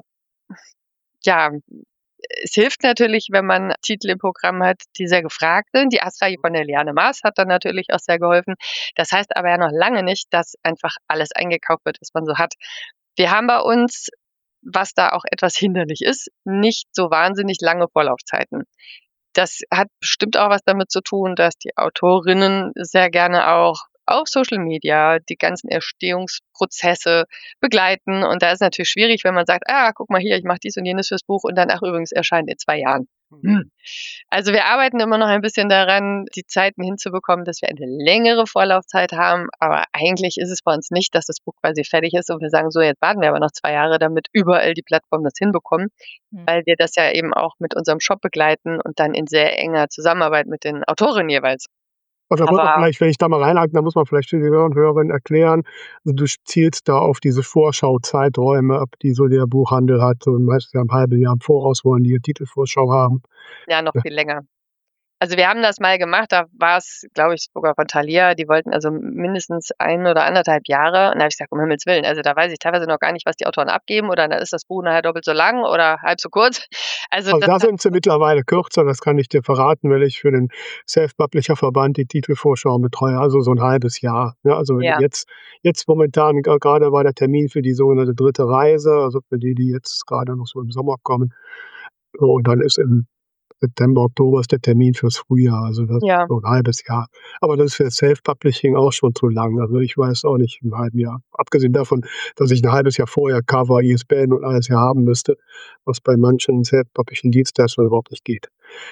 ja, es hilft natürlich, wenn man Titel im Programm hat, die sehr gefragt sind. Die Astra von der Liane Maas hat dann natürlich auch sehr geholfen. Das heißt aber ja noch lange nicht, dass einfach alles eingekauft wird, was man so hat. Wir haben bei uns, was da auch etwas hinderlich ist, nicht so wahnsinnig lange Vorlaufzeiten. Das hat bestimmt auch was damit zu tun, dass die Autorinnen sehr gerne auch auf Social Media die ganzen Entstehungsprozesse begleiten. Und da ist es natürlich schwierig, wenn man sagt, ah, guck mal hier, ich mache dies und jenes fürs Buch und dann, ach übrigens, erscheint in zwei Jahren. Hm. Also wir arbeiten immer noch ein bisschen daran, die Zeiten hinzubekommen, dass wir eine längere Vorlaufzeit haben. Aber eigentlich ist es bei uns nicht, dass das Buch quasi fertig ist und wir sagen, so, jetzt warten wir aber noch zwei Jahre, damit überall die Plattformen das hinbekommen, Mhm. weil wir das ja eben auch mit unserem Shop begleiten und dann in sehr enger Zusammenarbeit mit den Autorinnen jeweils. Also, da muss man Aber vielleicht, wenn ich da mal reinhake, da muss man vielleicht für die Hörer und Hörerinnen erklären, also, du zielst da auf diese Vorschau-Zeiträume ab, die so der Buchhandel hat und meistens ja 'n halbes Jahr im Voraus wollen die ihre Titelvorschau haben. ja, noch Ja. viel länger. Also, wir haben das mal gemacht, da war's, glaube ich, sogar von Thalia, die wollten also mindestens ein oder anderthalb Jahre. Und da habe ich gesagt: „Um Himmels Willen, also, da weiß ich teilweise noch gar nicht, was die Autoren abgeben oder dann ist das Buch nachher doppelt so lang oder halb so kurz.“ Also, Also, das da hat sind sie mittlerweile kürzer, das kann ich dir verraten, weil ich für den Self-Publisher-Verband die Titelvorschau betreue, also so 'n halbes Jahr, ne? Also, wenn du ja, jetzt jetzt momentan gra grade war der Termin für die sogenannte dritte Reise, also für die, die jetzt grade noch so im Sommer kommen. So, und dann ist im September, Oktober ist der Termin fürs Frühjahr, also das ist ja, so 'n halbes Jahr. Aber das ist für Self-Publishing auch schon zu lang. Also, ich weiß auch nicht im halben Jahr. Abgesehen davon, dass ich 'n halbes Jahr vorher Cover, I S B N und alles ja haben müsste, was bei manchen Self-Publishing-Dienstleistern überhaupt nicht geht.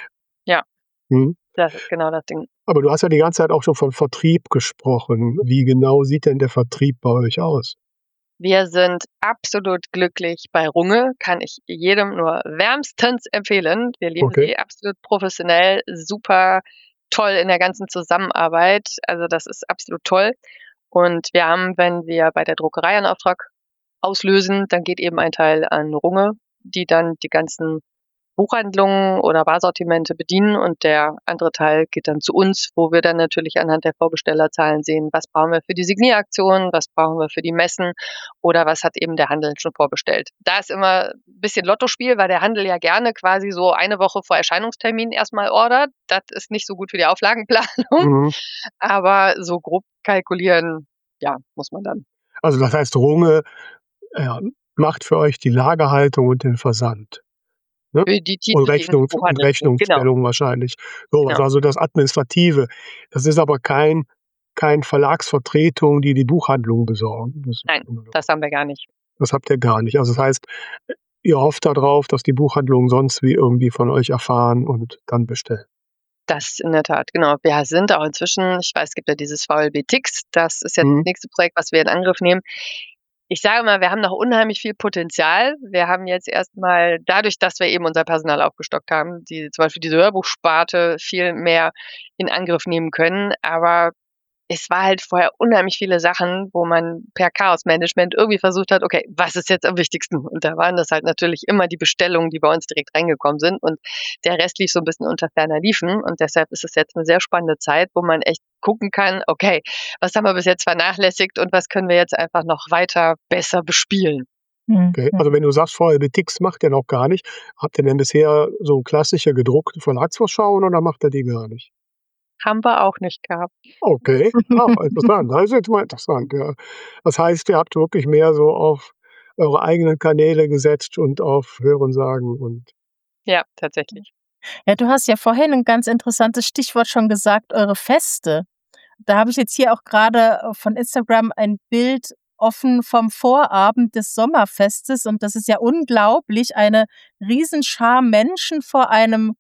ja, Mhm. das ist genau das Ding. Aber du hast ja die ganze Zeit auch schon von Vertrieb gesprochen. Wie genau sieht denn der Vertrieb bei euch aus? Wir sind absolut glücklich bei Runge, kann ich jedem nur wärmstens empfehlen. Wir lieben Okay. sie, absolut professionell, super toll in der ganzen Zusammenarbeit. Also, das ist absolut toll. Und wir haben, wenn wir bei der Druckerei einen Auftrag auslösen, dann geht eben ein Teil an Runge, die dann die ganzen Buchhandlungen oder Barsortimente bedienen und der andere Teil geht dann zu uns, wo wir dann natürlich anhand der Vorbestellerzahlen sehen, was brauchen wir für die Signieraktion, was brauchen wir für die Messen oder was hat eben der Handel schon vorbestellt. Da ist immer 'n bisschen Lottospiel, weil der Handel ja gerne quasi so eine Woche vor Erscheinungstermin erst mal ordert. Das ist nicht so gut für die Auflagenplanung, Mhm. aber so grob kalkulieren, ja, muss man dann. Also, das heißt, Runge, ja, macht für euch die Lagerhaltung und den Versand, ne? Für die Und Titel, die ins Rechnungs und Buchhandel gehen. Genau, Rechnungsstellung wahrscheinlich. So was, genau. also das Administrative. Das ist aber kein kein Verlagsvertretung, die die Buchhandlung besorgen. Das Nein, das haben wir gar nicht. das habt ihr gar nicht. Also, das heißt, ihr hofft da drauf, dass die Buchhandlungen sonst wie irgendwie von euch erfahren und dann bestellen. Das in der Tat, genau. Wir sind auch inzwischen ich weiß, es gibt ja dieses V L B Tix, das ist jetzt das Mhm. nächste Projekt, was wir in Angriff nehmen. Ich sage mal, wir haben noch unheimlich viel Potenzial. Wir haben jetzt erst mal dadurch, dass wir eben unser Personal aufgestockt haben, die zum Beispiel diese Hörbuchsparte viel mehr in Angriff nehmen können. Aber es war halt vorher unheimlich viele Sachen, wo man per Chaosmanagement irgendwie versucht hat: „Okay, was ist jetzt am wichtigsten?“ Und da waren das halt natürlich immer die Bestellungen, die bei uns direkt reingekommen sind und der Rest lief so 'n bisschen unter ferner Liefen und deshalb ist es jetzt 'ne sehr spannende Zeit, wo man echt gucken kann: „Okay, was haben wir bis jetzt vernachlässigt und was können wir jetzt einfach noch weiter besser bespielen?“ Mhm. Okay, also wenn du sagst, V L B Tix macht ihr noch gar nicht, habt ihr denn bisher so klassische gedruckte Verlagsvorschauen oder macht ihr die gar nicht? Haben wir auch nicht gehabt. Okay, ah, interessant. Das ist jetzt mal interessant, ja. Das heißt, ihr habt wirklich mehr so auf eure eigenen Kanäle gesetzt und auf Hörensagen und Ja, tatsächlich. Ja, du hast ja vorhin 'n ganz interessantes Stichwort schon gesagt, eure Feste. Da habe ich jetzt hier auch grade von Instagram ein Bild offen vom Vorabend des Sommerfestes und das ist ja unglaublich, eine Riesenschar Menschen vor einem,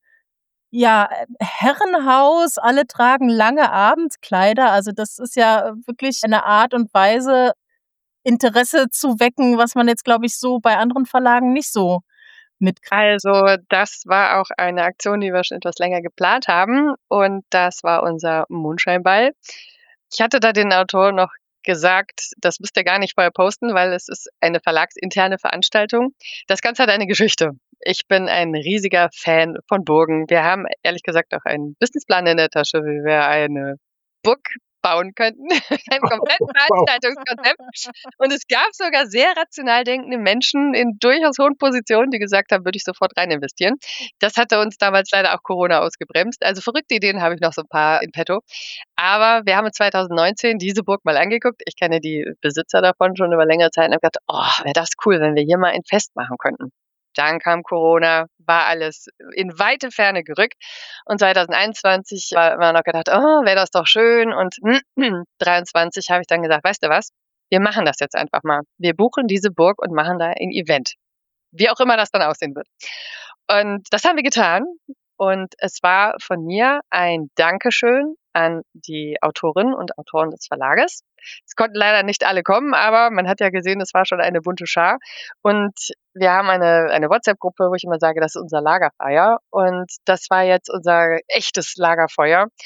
ja, äh, Herrenhaus. Alle tragen lange Abendkleider. Also, das ist ja wirklich eine Art und Weise, Interesse zu wecken, was man jetzt, glaube ich, so bei anderen Verlagen nicht so mitkriegt. Also, das war auch eine Aktion, die wir schon etwas länger geplant haben und das war unser Mondscheinball. Ich hatte da den Autoren noch gesagt, das müsst ihr gar nicht vorher posten, weil es ist eine verlagsinterne Veranstaltung. Das Ganze hat eine Geschichte. Ich bin ein riesiger Fan von Burgen. Wir haben ehrlich gesagt auch einen Businessplan in der Tasche, wie wir eine Burg bauen könnten, ein komplettes wow. Veranstaltungskonzept. Und es gab sogar sehr rational denkende Menschen in durchaus hohen Positionen, die gesagt haben, würde ich sofort rein investieren. Das hatte uns damals leider auch Corona ausgebremst. Also verrückte Ideen habe ich noch so ein paar in petto. Aber wir haben uns zwanzig neunzehn diese Burg mal angeguckt. Ich kenne die Besitzer davon schon über längere Zeit und habe gedacht, oh, wäre das cool, wenn wir hier mal ein Fest machen könnten. Dann kam Corona, war alles in weite Ferne gerückt. Und zwanzig einundzwanzig war immer noch gedacht, oh, wäre das doch schön. Und dreiundzwanzig habe ich dann gesagt, weißt du was? Wir machen das jetzt einfach mal. Wir buchen diese Burg und machen da ein Event. Wie auch immer das dann aussehen wird. Und das haben wir getan. Und es war von mir ein Dankeschön an die Autorinnen und Autoren des Verlages. Es konnten leider nicht alle kommen, aber man hat ja gesehen, es war schon eine bunte Schar. Und wir haben eine, eine WhatsApp-Gruppe, wo ich immer sage, das ist unser Lagerfeuer. Und das war jetzt unser echtes Lagerfeuer.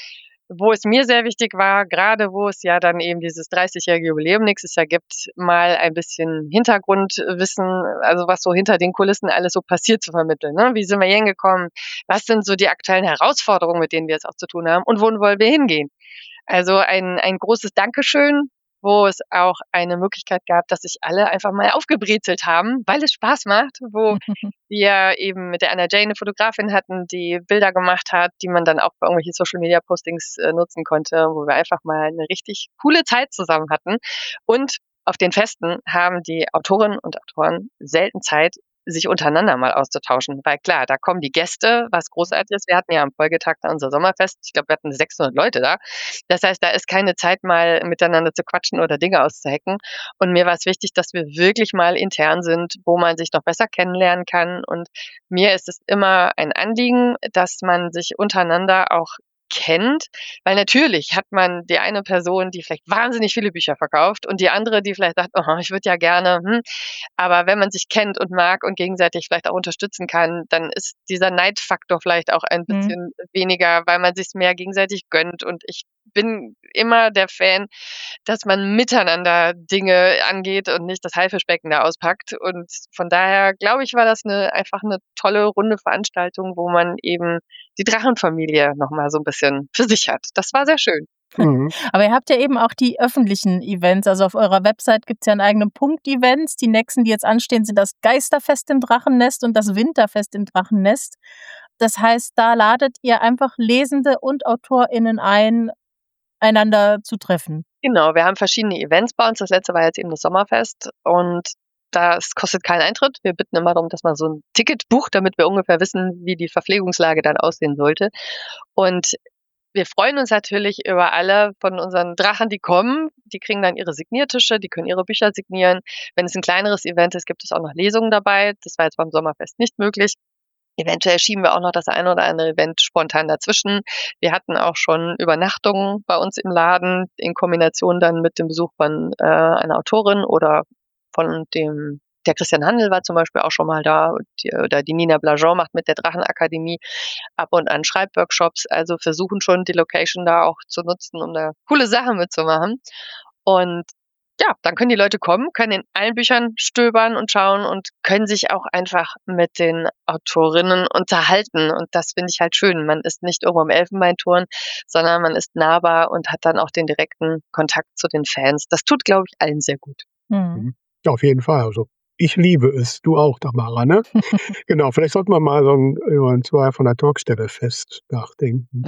wo es mir sehr wichtig war, gerade wo es ja dann eben dieses dreißigjährige Jubiläum nächstes Jahr gibt, mal ein bisschen Hintergrundwissen, also was so hinter den Kulissen alles so passiert, zu vermitteln. Ne? Wie sind wir hier hingekommen? Was sind so die aktuellen Herausforderungen, mit denen wir jetzt auch zu tun haben? Und wohin wollen wir hingehen? Also ein, ein großes Dankeschön, wo es auch eine Möglichkeit gab, dass sich alle einfach mal aufgebrezelt haben, weil es Spaß macht, wo wir eben mit der Anna Jane eine Fotografin hatten, die Bilder gemacht hat, die man dann auch bei irgendwelchen Social-Media-Postings äh, nutzen konnte, wo wir einfach mal eine richtig coole Zeit zusammen hatten. Und auf den Festen haben die Autorinnen und Autoren selten Zeit, sich untereinander mal auszutauschen. Weil klar, da kommen die Gäste, was großartig ist. Wir hatten ja am Folgetag da unser Sommerfest. Ich glaube, wir hatten sechshundert Leute da. Das heißt, da ist keine Zeit, mal miteinander zu quatschen oder Dinge auszuhacken. Und mir war es wichtig, dass wir wirklich mal intern sind, wo man sich noch besser kennenlernen kann. Und mir ist es immer ein Anliegen, dass man sich untereinander auch kennt, weil natürlich hat man die eine Person, die vielleicht wahnsinnig viele Bücher verkauft und die andere, die vielleicht sagt, oh, ich würde ja gerne, hm. aber wenn man sich kennt und mag und gegenseitig vielleicht auch unterstützen kann, dann ist dieser Neidfaktor vielleicht auch ein bisschen mhm. weniger, weil man sich mehr gegenseitig gönnt. Und ich bin immer der Fan, dass man miteinander Dinge angeht und nicht das Haifischbecken da auspackt. Und von daher, glaube ich, war das eine einfach eine tolle, runde Veranstaltung, wo man eben die Drachenfamilie nochmal so ein bisschen für sich hat. Das war sehr schön. Mhm. Aber ihr habt ja eben auch die öffentlichen Events. Also auf eurer Website gibt es ja einen eigenen Punkt Events. Die nächsten, die jetzt anstehen, sind das Geisterfest im Drachennest und das Winterfest im Drachennest. Das heißt, da ladet ihr einfach Lesende und AutorInnen ein, einander zu treffen. Genau, wir haben verschiedene Events bei uns. Das letzte war jetzt eben das Sommerfest und das kostet keinen Eintritt. Wir bitten immer darum, dass man so ein Ticket bucht, damit wir ungefähr wissen, wie die Verpflegungslage dann aussehen sollte. Und wir freuen uns natürlich über alle von unseren Drachen, die kommen. Die kriegen dann ihre Signiertische, die können ihre Bücher signieren. Wenn es ein kleineres Event ist, gibt es auch noch Lesungen dabei. Das war jetzt beim Sommerfest nicht möglich. Eventuell schieben wir auch noch das eine oder andere Event spontan dazwischen. Wir hatten auch schon Übernachtungen bei uns im Laden in Kombination dann mit dem Besuch von äh, einer Autorin oder von dem, der Christian Handel war zum Beispiel auch schon mal da, die, oder die Nina Blajon macht mit der Drachenakademie ab und an Schreibworkshops, also versuchen schon die Location da auch zu nutzen, um da coole Sachen mitzumachen. Und ja, dann können die Leute kommen, können in allen Büchern stöbern und schauen und können sich auch einfach mit den Autorinnen unterhalten. Und das finde ich halt schön. Man ist nicht irgendwo am Elfenbeinturm, sondern man ist nahbar und hat dann auch den direkten Kontakt zu den Fans. Das tut, glaube ich, allen sehr gut. Mhm. Ja, auf jeden Fall. Also ich liebe es. Du auch, Tamara, ne? Genau, vielleicht sollten wir mal so ein, über ein zwei von der Talkstelle fest nachdenken.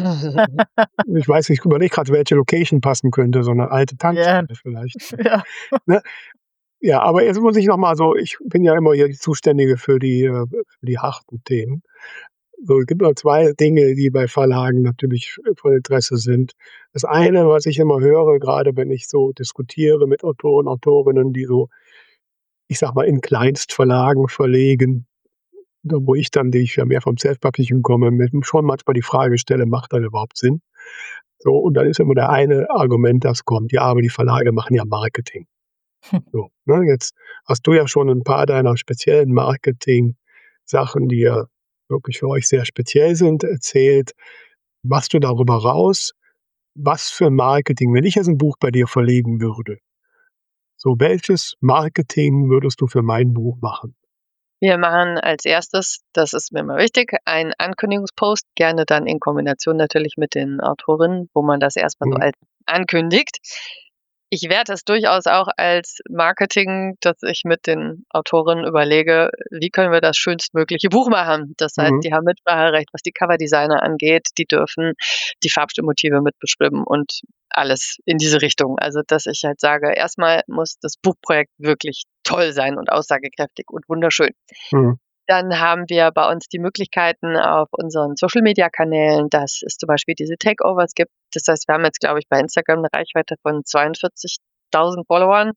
Ich weiß nicht, ich überlege gerade, welche Location passen könnte, so eine alte Tankstelle yeah. vielleicht. Ja. Ne? Ja, aber jetzt muss ich nochmal so, ich bin ja immer hier die Zuständige für die, für die harten Themen. So, es gibt noch zwei Dinge, die bei Verlagen natürlich von Interesse sind. Das eine, was ich immer höre, gerade wenn ich so diskutiere mit Autoren, Autorinnen, die so, ich sag mal, in Kleinstverlagen verlegen, wo ich dann, die ich ja mehr vom Self-Publishing komme, mit schon manchmal die Frage stelle, macht das überhaupt Sinn? So, und dann ist immer der eine Argument, das kommt, ja, aber die Verlage machen ja Marketing. Hm. So, ne, jetzt hast du ja schon ein paar deiner speziellen Marketing-Sachen, die ja wirklich für euch sehr speziell sind, erzählt. Machst du darüber raus, was für Marketing, wenn ich jetzt ein Buch bei dir verlegen würde, so welches Marketing würdest du für mein Buch machen? Wir machen als erstes, das ist mir immer wichtig, einen Ankündigungspost, gerne dann in Kombination natürlich mit den Autorinnen, wo man das erstmal mhm. so als ankündigt. Ich werte es durchaus auch als Marketing, dass ich mit den Autorinnen überlege, wie können wir das schönstmögliche Buch machen. Das heißt, mhm. die haben Mitspracherecht, was die Coverdesigner angeht. Die dürfen die Farbstimmmotive mitbestimmen und alles in diese Richtung. Also, dass ich halt sage, erstmal muss das Buchprojekt wirklich toll sein und aussagekräftig und wunderschön. Mhm. Dann haben wir bei uns die Möglichkeiten auf unseren Social-Media-Kanälen, dass es zum Beispiel diese Takeovers gibt. Das heißt, wir haben jetzt, glaube ich, bei Instagram eine Reichweite von zweiundvierzigtausend Followern.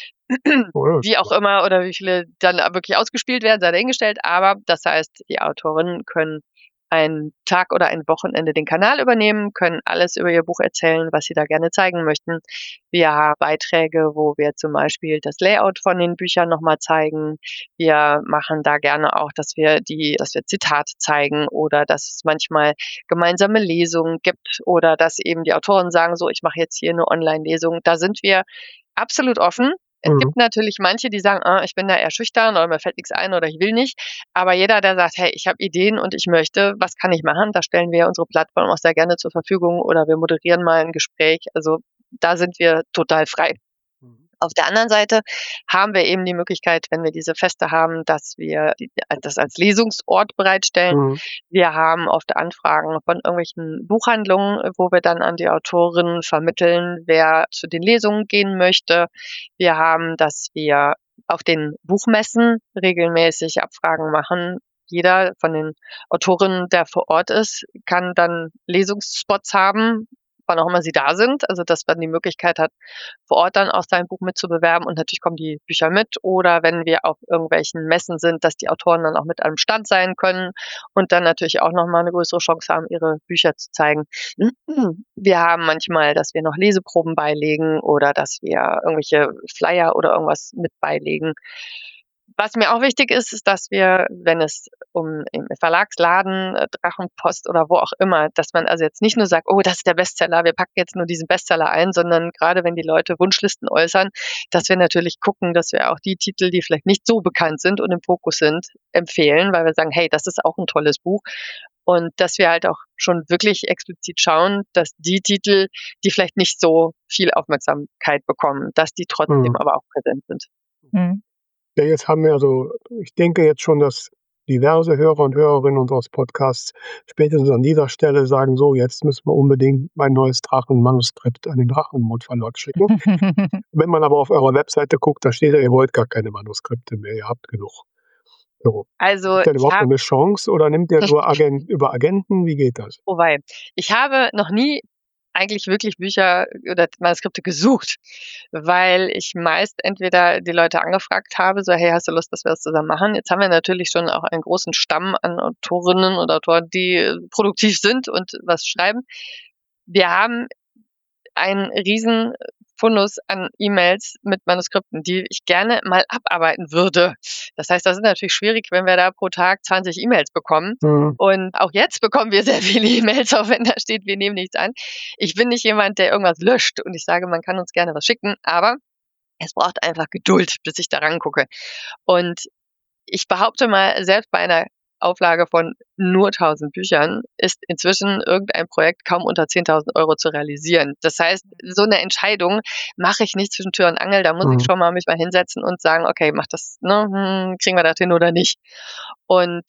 Oh, wie auch immer oder wie viele dann wirklich ausgespielt werden, sei dahingestellt. Aber das heißt, die Autorinnen können einen Tag oder ein Wochenende den Kanal übernehmen, können alles über ihr Buch erzählen, was sie da gerne zeigen möchten. Wir haben Beiträge, wo wir zum Beispiel das Layout von den Büchern nochmal zeigen. Wir machen da gerne auch, dass wir die, dass wir Zitate zeigen oder dass es manchmal gemeinsame Lesungen gibt oder dass eben die Autoren sagen, so, ich mache jetzt hier eine Online-Lesung. Da sind wir absolut offen. Es Mhm. gibt natürlich manche, die sagen, ah, ich bin da eher schüchtern oder mir fällt nichts ein oder ich will nicht. Aber jeder, der sagt, hey, ich habe Ideen und ich möchte, was kann ich machen? Da stellen wir unsere Plattform auch sehr gerne zur Verfügung oder wir moderieren mal ein Gespräch. Also da sind wir total frei. Mhm. Auf der anderen Seite haben wir eben die Möglichkeit, wenn wir diese Feste haben, dass wir die, das als Lesungsort bereitstellen. Mhm. Wir haben oft Anfragen von irgendwelchen Buchhandlungen, wo wir dann an die Autorinnen vermitteln, wer zu den Lesungen gehen möchte. Wir haben, dass wir auf den Buchmessen regelmäßig Abfragen machen. Jeder von den Autorinnen, der vor Ort ist, kann dann Lesungsspots haben, wann auch immer sie da sind. Also dass man die Möglichkeit hat, vor Ort dann auch sein Buch mitzubewerben und natürlich kommen die Bücher mit. Oder wenn wir auf irgendwelchen Messen sind, dass die Autoren dann auch mit am Stand sein können und dann natürlich auch nochmal eine größere Chance haben, ihre Bücher zu zeigen. Wir haben manchmal, dass wir noch Leseproben beilegen oder dass wir irgendwelche Flyer oder irgendwas mit beilegen. Was mir auch wichtig ist, ist, dass wir, wenn es um im Verlagsladen, äh, Drachenpost oder wo auch immer, dass man also jetzt nicht nur sagt, oh, das ist der Bestseller, wir packen jetzt nur diesen Bestseller ein, sondern gerade wenn die Leute Wunschlisten äußern, dass wir natürlich gucken, dass wir auch die Titel, die vielleicht nicht so bekannt sind und im Fokus sind, empfehlen, weil wir sagen, hey, das ist auch ein tolles Buch. Und dass wir halt auch schon wirklich explizit schauen, dass die Titel, die vielleicht nicht so viel Aufmerksamkeit bekommen, dass die trotzdem Mhm. aber auch präsent sind. Mhm. Ja, jetzt haben wir also, ich denke jetzt schon, dass diverse Hörer und Hörerinnen unseres Podcasts spätestens an dieser Stelle sagen, so, jetzt müssen wir unbedingt mein neues Drachenmanuskript an den Drachenmut Verlag schicken. Wenn man aber auf eurer Webseite guckt, da steht ja, ihr wollt gar keine Manuskripte mehr, ihr habt genug. So. Also Ist denn ich überhaupt noch habe, eine Chance oder nimmt ihr nur Agent, über Agenten? Wie geht das? oh wei, ich habe noch nie eigentlich wirklich Bücher oder Manuskripte gesucht, weil ich meist entweder die Leute angefragt habe, so, hey, hast du Lust, dass wir das zusammen machen? Jetzt haben wir natürlich schon auch einen großen Stamm an Autorinnen und Autoren, die äh, produktiv sind und was schreiben. Wir haben einen riesen Fundus an E-Mails mit Manuskripten, die ich gerne mal abarbeiten würde. Das heißt, das ist natürlich schwierig, wenn wir da pro Tag zwanzig E-Mails bekommen. Mhm. Und auch jetzt bekommen wir sehr viele E-Mails, auch wenn da steht, wir nehmen nichts an. Ich bin nicht jemand, der irgendwas löscht und ich sage, man kann uns gerne was schicken, aber es braucht einfach Geduld, bis ich da rangucke. Und ich behaupte mal, selbst bei einer Auflage von nur tausend Büchern ist inzwischen irgendein Projekt kaum unter zehntausend Euro zu realisieren. Das heißt, so eine Entscheidung mache ich nicht zwischen Tür und Angel. Da muss Mhm. ich schon mal mich mal hinsetzen und sagen, okay, mach das, ne, hm, kriegen wir das hin oder nicht. Und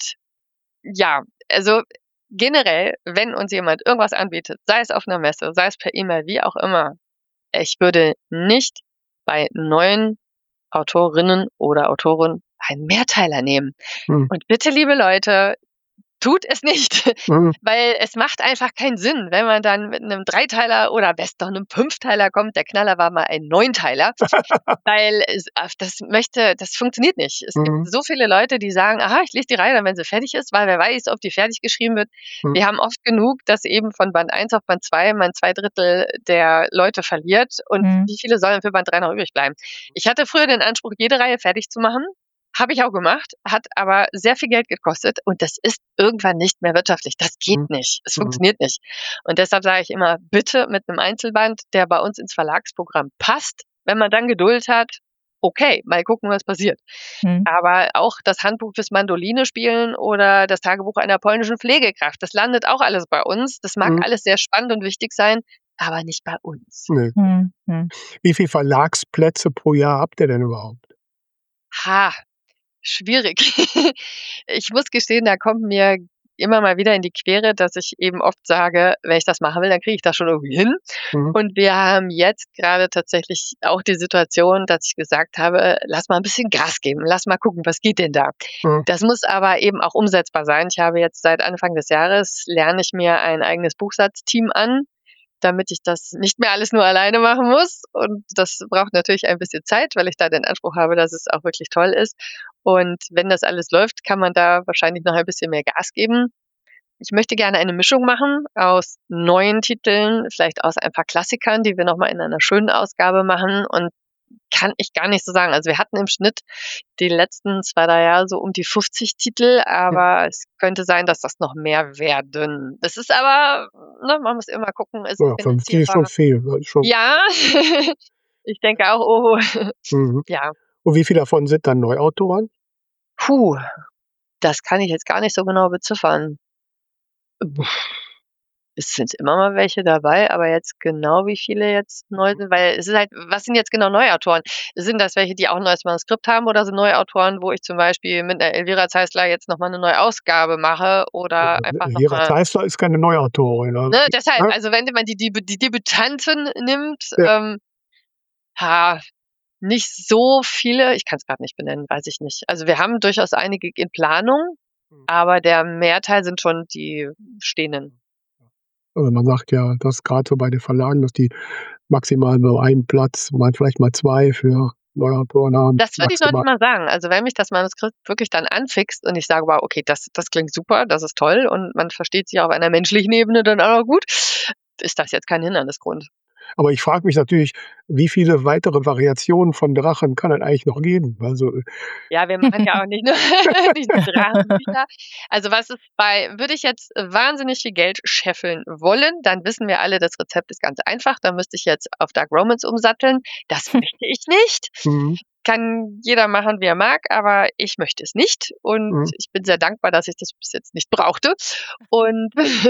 ja, also generell, wenn uns jemand irgendwas anbietet, sei es auf einer Messe, sei es per E-Mail, wie auch immer, ich würde nicht bei neuen Autorinnen oder Autoren einen Mehrteiler nehmen. Mhm. Und bitte, liebe Leute, tut es nicht, Mhm. weil es macht einfach keinen Sinn, wenn man dann mit einem Dreiteiler oder am besten noch einem Fünfteiler kommt. Der Knaller war mal ein Neunteiler, weil es, ach, das möchte, das funktioniert nicht. Es gibt Mhm. so viele Leute, die sagen, aha, ich lese die Reihe dann, wenn sie fertig ist, weil wer weiß, ob die fertig geschrieben wird. Mhm. Wir haben oft genug, dass eben von Band eins auf Band zwei man zwei Drittel der Leute verliert. Und Mhm. wie viele sollen für Band drei noch übrig bleiben? Ich hatte früher den Anspruch, jede Reihe fertig zu machen. Habe ich auch gemacht, hat aber sehr viel Geld gekostet und das ist irgendwann nicht mehr wirtschaftlich. Das geht Mhm. nicht. Es Mhm. funktioniert nicht. Und deshalb sage ich immer, bitte mit einem Einzelband, der bei uns ins Verlagsprogramm passt. Wenn man dann Geduld hat, okay, mal gucken, was passiert. Mhm. Aber auch das Handbuch fürs Mandoline spielen oder das Tagebuch einer polnischen Pflegekraft, das landet auch alles bei uns. Das mag Mhm. alles sehr spannend und wichtig sein, aber nicht bei uns. Nee. Mhm. Mhm. Wie viele Verlagsplätze pro Jahr habt ihr denn überhaupt? Ha, schwierig. Ich muss gestehen, da kommt mir immer mal wieder in die Quere, dass ich eben oft sage, wenn ich das machen will, dann kriege ich das schon irgendwie hin. Mhm. Und wir haben jetzt gerade tatsächlich auch die Situation, dass ich gesagt habe, lass mal ein bisschen Gas geben, lass mal gucken, was geht denn da. Mhm. Das muss aber eben auch umsetzbar sein. Ich habe jetzt seit Anfang des Jahres, lerne ich mir ein eigenes Buchsatzteam an, damit ich das nicht mehr alles nur alleine machen muss. Und das braucht natürlich ein bisschen Zeit, weil ich da den Anspruch habe, dass es auch wirklich toll ist. Und wenn das alles läuft, kann man da wahrscheinlich noch ein bisschen mehr Gas geben. ich möchte gerne eine Mischung machen aus neuen Titeln, vielleicht aus ein paar Klassikern, die wir nochmal in einer schönen Ausgabe machen und kann ich gar nicht so sagen. Also wir hatten im Schnitt die letzten zwei, drei Jahre so um die fünfzig Titel, aber ja. es könnte sein, dass das noch mehr werden. Das ist aber, ne, man muss immer gucken. Ist ja, fünfzig ist schon viel. Schon. Ja, ich denke auch, oh, mhm. ja. Und wie viele davon sind dann Neuautoren? Puh, das kann ich jetzt gar nicht so genau beziffern. Es sind immer mal welche dabei, aber jetzt genau wie viele jetzt neu sind, weil es ist halt, was sind jetzt genau Neuautoren? Sind das welche, die auch ein neues Manuskript haben oder sind Neuautoren, wo ich zum Beispiel mit einer Elvira Zeissler jetzt nochmal eine neue Ausgabe mache oder ja, einfach nochmal... Elvira Zeissler ist keine Neuautorin. Also, ne, deshalb, ja? Also wenn man die, die, die Debütanten nimmt, ja. ähm, ha, nicht so viele, ich kann es gerade nicht benennen, weiß ich nicht. Also wir haben durchaus einige in Planung, aber der Mehrteil sind schon die stehenden. Also man sagt ja, dass gerade so bei den Verlagen, dass die maximal nur einen Platz, mal vielleicht mal zwei für Neuautoren haben. Das würde ich noch nicht mal sagen. Also wenn mich das Manuskript wirklich dann anfixt und ich sage, wow, okay, das, das klingt super, das ist toll und man versteht sich auf einer menschlichen Ebene dann auch noch gut, ist das jetzt kein Hindernisgrund. Aber ich frage mich natürlich, wie viele weitere Variationen von Drachen kann es eigentlich noch geben? Also, ja, wir machen ja auch nicht nur diese Drachenbücher. Also was ist bei, würde ich jetzt wahnsinnig viel Geld scheffeln wollen, dann wissen wir alle, das Rezept ist ganz einfach. Da müsste ich jetzt auf Dark Romance umsatteln. Das möchte ich nicht. mhm. Kann jeder machen, wie er mag, aber ich möchte es nicht. Und mhm. ich bin sehr dankbar, dass ich das bis jetzt nicht brauchte. Und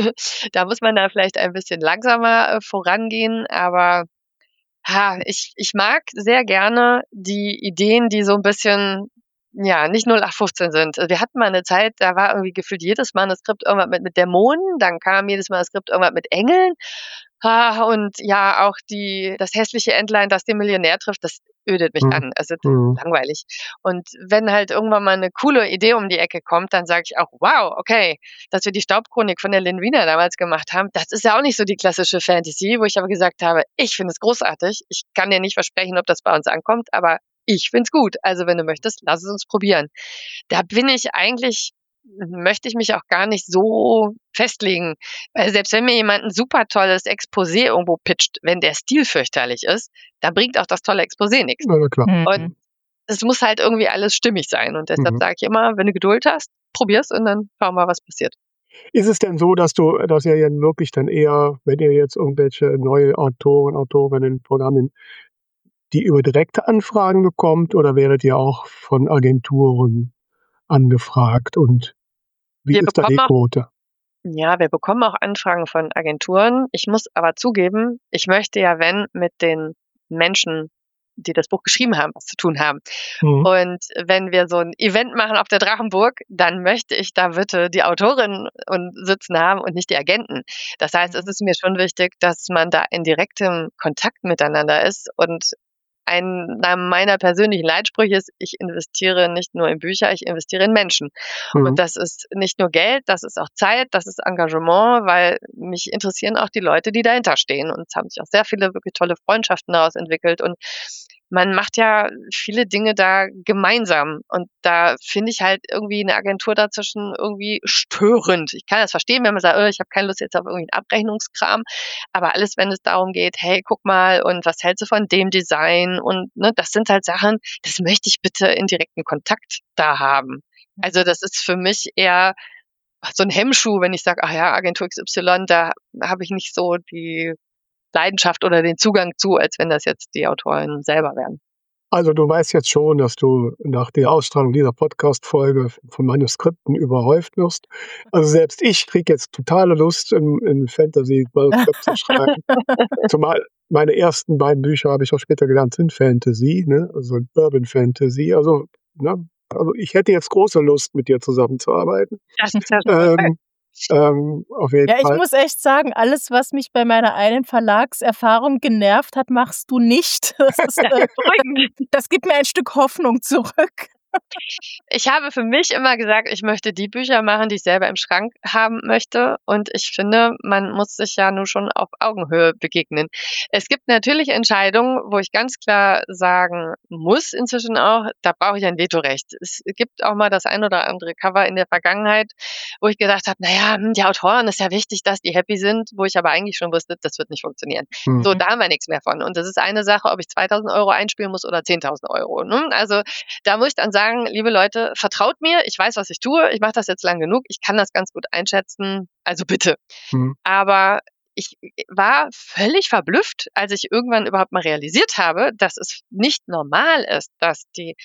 da muss man da vielleicht ein bisschen langsamer äh, vorangehen. Aber ha, ich, ich mag sehr gerne die Ideen, die so ein bisschen, ja, nicht null acht fünfzehn sind. Wir hatten mal eine Zeit, da war irgendwie gefühlt jedes Manuskript irgendwas mit, mit Dämonen, dann kam jedes Manuskript irgendwas mit Engeln. Ah, und ja, auch die, das hässliche Entlein, das den Millionär trifft, das ödet mich mhm. an. Also das ist langweilig. Und wenn halt irgendwann mal eine coole Idee um die Ecke kommt, dann sage ich auch, wow, okay, dass wir die Staubchronik von der Lynn Wiener damals gemacht haben, das ist ja auch nicht so die klassische Fantasy, wo ich aber gesagt habe, ich finde es großartig. Ich kann dir nicht versprechen, ob das bei uns ankommt, aber ich finde es gut. Also wenn du möchtest, lass es uns probieren. Da bin ich eigentlich, möchte ich mich auch gar nicht so festlegen. Weil selbst wenn mir jemand ein super tolles Exposé irgendwo pitcht, wenn der Stil fürchterlich ist, dann bringt auch das tolle Exposé nichts. Na klar. Mhm. Und es muss halt irgendwie alles stimmig sein. Und deshalb Mhm. sage ich immer, wenn du Geduld hast, probier's und dann schauen wir mal, was passiert. Ist es denn so, dass du, dass ihr ja wirklich dann eher, wenn ihr jetzt irgendwelche neue Autoren, Autorinnen, Programmen, die über direkte Anfragen bekommt, oder werdet ihr auch von Agenturen angefragt und wie Wir ist da die bekommen auch- Quote? Ja, wir bekommen auch Anfragen von Agenturen. Ich muss aber zugeben, ich möchte ja, wenn, mit den Menschen, die das Buch geschrieben haben, was zu tun haben. Mhm. Und wenn wir so ein Event machen auf der Drachenburg, dann möchte ich da bitte die Autorinnen und sitzen haben und nicht die Agenten. Das heißt, es ist mir schon wichtig, dass man da in direktem Kontakt miteinander ist. Und einer meiner persönlichen Leitsprüche ist, ich investiere nicht nur in Bücher, ich investiere in Menschen. Mhm. Und das ist nicht nur Geld, das ist auch Zeit, das ist Engagement, weil mich interessieren auch die Leute, die dahinter stehen. Und es haben sich auch sehr viele wirklich tolle Freundschaften daraus entwickelt. Und man macht ja viele Dinge da gemeinsam. Und da finde ich halt irgendwie eine Agentur dazwischen irgendwie störend. Ich kann das verstehen, wenn man sagt, oh, ich habe keine Lust jetzt auf irgendwie einen Abrechnungskram. Aber alles, wenn es darum geht, hey, guck mal, und was hältst du von dem Design? Und ne, das sind halt Sachen, das möchte ich bitte in direkten Kontakt da haben. Also das ist für mich eher so ein Hemmschuh, wenn ich sage, ach ja, Agentur X Y, da habe ich nicht so die Leidenschaft oder den Zugang zu, als wenn das jetzt die Autoren selber wären. Also du weißt jetzt schon, dass du nach der Ausstrahlung dieser Podcast-Folge von Manuskripten überhäuft wirst. Also selbst ich kriege jetzt totale Lust, in, in Fantasy-Manuskript zu schreiben. Zumal meine ersten beiden Bücher, habe ich auch später gelernt, sind Fantasy, ne? Also Urban Fantasy. Also, ne? Also ich hätte jetzt große Lust, mit dir zusammenzuarbeiten. Das ist ja schon Ähm, ähm, auf jeden Ja, ich Fall. muss echt sagen, alles, was mich bei meiner einen Verlagserfahrung genervt hat, machst du nicht. Das, ist, äh, beruhigend. das gibt mir ein Stück Hoffnung zurück. Ich habe für mich immer gesagt, ich möchte die Bücher machen, die ich selber im Schrank haben möchte. Und ich finde, man muss sich ja nur schon auf Augenhöhe begegnen. Es gibt natürlich Entscheidungen, wo ich ganz klar sagen muss inzwischen auch, da brauche ich ein Vetorecht. Es gibt auch mal das ein oder andere Cover in der Vergangenheit, wo ich gedacht habe, naja, hm, die Autoren ist ja wichtig, dass die happy sind, wo ich aber eigentlich schon wusste, das wird nicht funktionieren. Hm. So, da haben wir nichts mehr von. Und das ist eine Sache, ob ich zweitausend Euro einspielen muss oder zehntausend Euro. Ne? Also da muss ich dann sagen, liebe Leute, vertraut mir, ich weiß, was ich tue, ich mache das jetzt lang genug, ich kann das ganz gut einschätzen, also bitte. Hm. Aber ich war völlig verblüfft, als ich irgendwann überhaupt mal realisiert habe, dass es nicht normal ist, dass die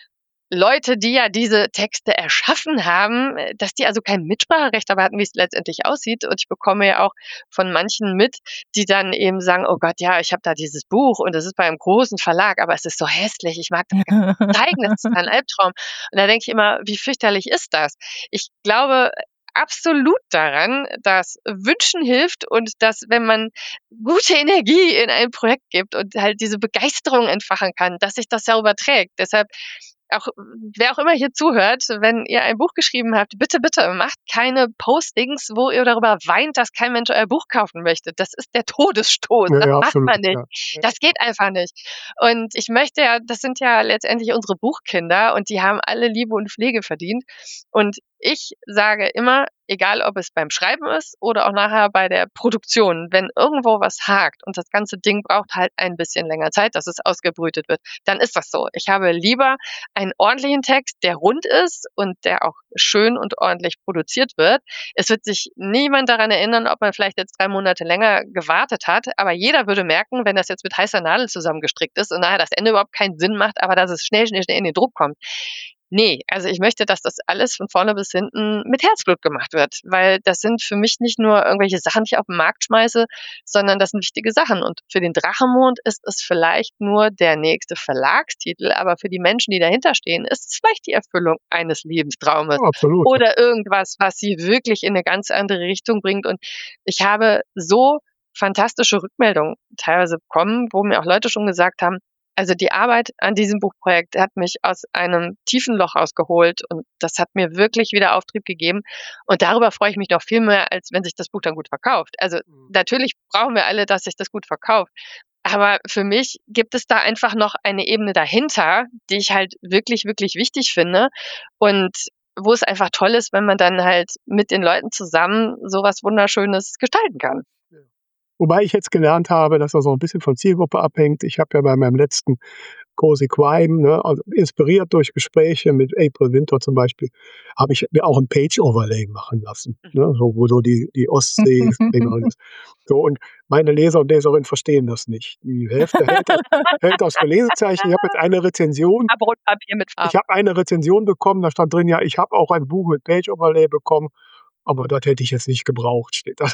Leute, die ja diese Texte erschaffen haben, dass die also kein Mitspracherecht dabei hatten, wie es letztendlich aussieht. Und ich bekomme ja auch von manchen mit, die dann eben sagen, oh Gott, ja, ich habe da dieses Buch und es ist bei einem großen Verlag, aber es ist so hässlich, ich mag das gar nicht zeigen, das ist ein Albtraum. Und da denke ich immer, wie fürchterlich ist das? Ich glaube absolut daran, dass Wünschen hilft und dass, wenn man gute Energie in ein Projekt gibt und halt diese Begeisterung entfachen kann, dass sich das ja überträgt. Deshalb auch, wer auch immer hier zuhört, wenn ihr ein Buch geschrieben habt, bitte, bitte macht keine Postings, wo ihr darüber weint, dass kein Mensch euer Buch kaufen möchte. Das ist der Todesstoß. Ja, das ja, macht absolut, man nicht. ja. Das geht einfach nicht. Und ich möchte ja, das sind ja letztendlich unsere Buchkinder und die haben alle Liebe und Pflege verdient. Und ich sage immer, egal ob es beim Schreiben ist oder auch nachher bei der Produktion, wenn irgendwo was hakt und das ganze Ding braucht halt ein bisschen länger Zeit, dass es ausgebrütet wird, dann ist das so. Ich habe lieber einen ordentlichen Text, der rund ist und der auch schön und ordentlich produziert wird. Es wird sich niemand daran erinnern, ob man vielleicht jetzt drei Monate länger gewartet hat, aber jeder würde merken, wenn das jetzt mit heißer Nadel zusammengestrickt ist und nachher das Ende überhaupt keinen Sinn macht, aber dass es schnell, schnell, schnell in den Druck kommt. Nee, also ich möchte, dass das alles von vorne bis hinten mit Herzblut gemacht wird, weil das sind für mich nicht nur irgendwelche Sachen, die ich auf den Markt schmeiße, sondern das sind wichtige Sachen. Und für den Drachenmond ist es vielleicht nur der nächste Verlagstitel, aber für die Menschen, die dahinter stehen, ist es vielleicht die Erfüllung eines Lebenstraumes. Ja, absolut. Oder irgendwas, was sie wirklich in eine ganz andere Richtung bringt. Und ich habe so fantastische Rückmeldungen teilweise bekommen, wo mir auch Leute schon gesagt haben, also die Arbeit an diesem Buchprojekt hat mich aus einem tiefen Loch rausgeholt und das hat mir wirklich wieder Auftrieb gegeben. Und darüber freue ich mich noch viel mehr, als wenn sich das Buch dann gut verkauft. Also natürlich brauchen wir alle, dass sich das gut verkauft. Aber für mich gibt es da einfach noch eine Ebene dahinter, die ich halt wirklich, wirklich wichtig finde. Und wo es einfach toll ist, wenn man dann halt mit den Leuten zusammen sowas Wunderschönes gestalten kann. Wobei ich jetzt gelernt habe, dass das auch ein bisschen von Zielgruppe abhängt. Ich habe ja bei meinem letzten Cozy Crime, ne, also inspiriert durch Gespräche mit April Winter zum Beispiel, habe ich mir auch ein Page-Overlay machen lassen, ne, so, wo so die, die Ostsee ist. So, und meine Leser und Leserinnen verstehen das nicht. Die Hälfte hält das, hält das für Lesezeichen. Ich habe jetzt eine Rezension. Abrundpapier mit Farbe. Ich habe eine Rezension bekommen, da stand drin, ja, ich habe auch ein Buch mit Page-Overlay bekommen. Aber das hätte ich jetzt nicht gebraucht, steht da.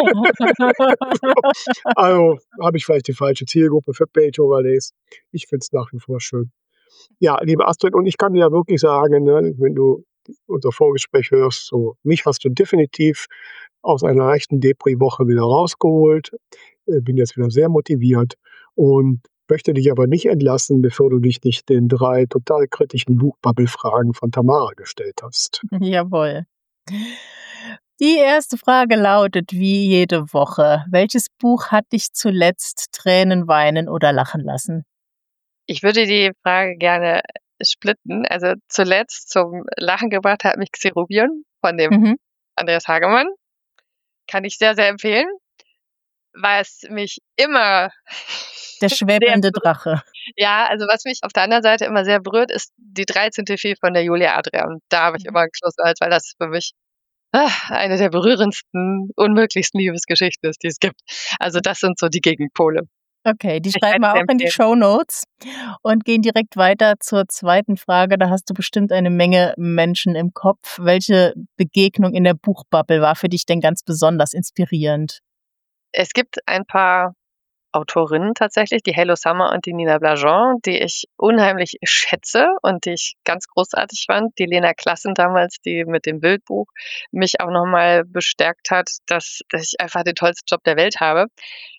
Also habe ich vielleicht die falsche Zielgruppe für Page-Overlays. Ich finde es nach wie vor schön. Ja, liebe Astrid, und ich kann dir ja wirklich sagen, ne, wenn du unser Vorgespräch hörst, so, mich hast du definitiv aus einer leichten Depri-Woche wieder rausgeholt. Äh, bin jetzt wieder sehr motiviert und möchte dich aber nicht entlassen, bevor du dich nicht den drei total kritischen Buchbubble-Fragen von Tamara gestellt hast. Jawohl. Die erste Frage lautet wie jede Woche: Welches Buch hat dich zuletzt Tränen weinen oder lachen lassen? Ich würde die Frage gerne splitten. Also zuletzt zum Lachen gebracht hat mich Xerubion von dem Mhm. Andreas Hagemann. Kann ich sehr, sehr empfehlen. Was mich immer Der sehr schwebende berührt, Drache. ja, also was mich auf der anderen Seite immer sehr berührt, ist die dreizehnte Fee von der Julia Adrian. Da habe ich Mhm. immer einen Schlusswort, weil das für mich ah, eine der berührendsten, unmöglichsten Liebesgeschichten ist, die es gibt. Also das sind so die Gegenpole. Okay, die Ich schreiben kann wir es auch in die empfehlen. Shownotes und gehen direkt weiter zur zweiten Frage. Da hast du bestimmt eine Menge Menschen im Kopf. Welche Begegnung in der Buchbubble war für dich denn ganz besonders inspirierend? Es gibt ein paar Autorinnen tatsächlich, die Hello Summer und die Nina Blajon, die ich unheimlich schätze und die ich ganz großartig fand. Die Lena Klassen damals, die mit dem Bildbuch mich auch nochmal bestärkt hat, dass, dass ich einfach den tollsten Job der Welt habe.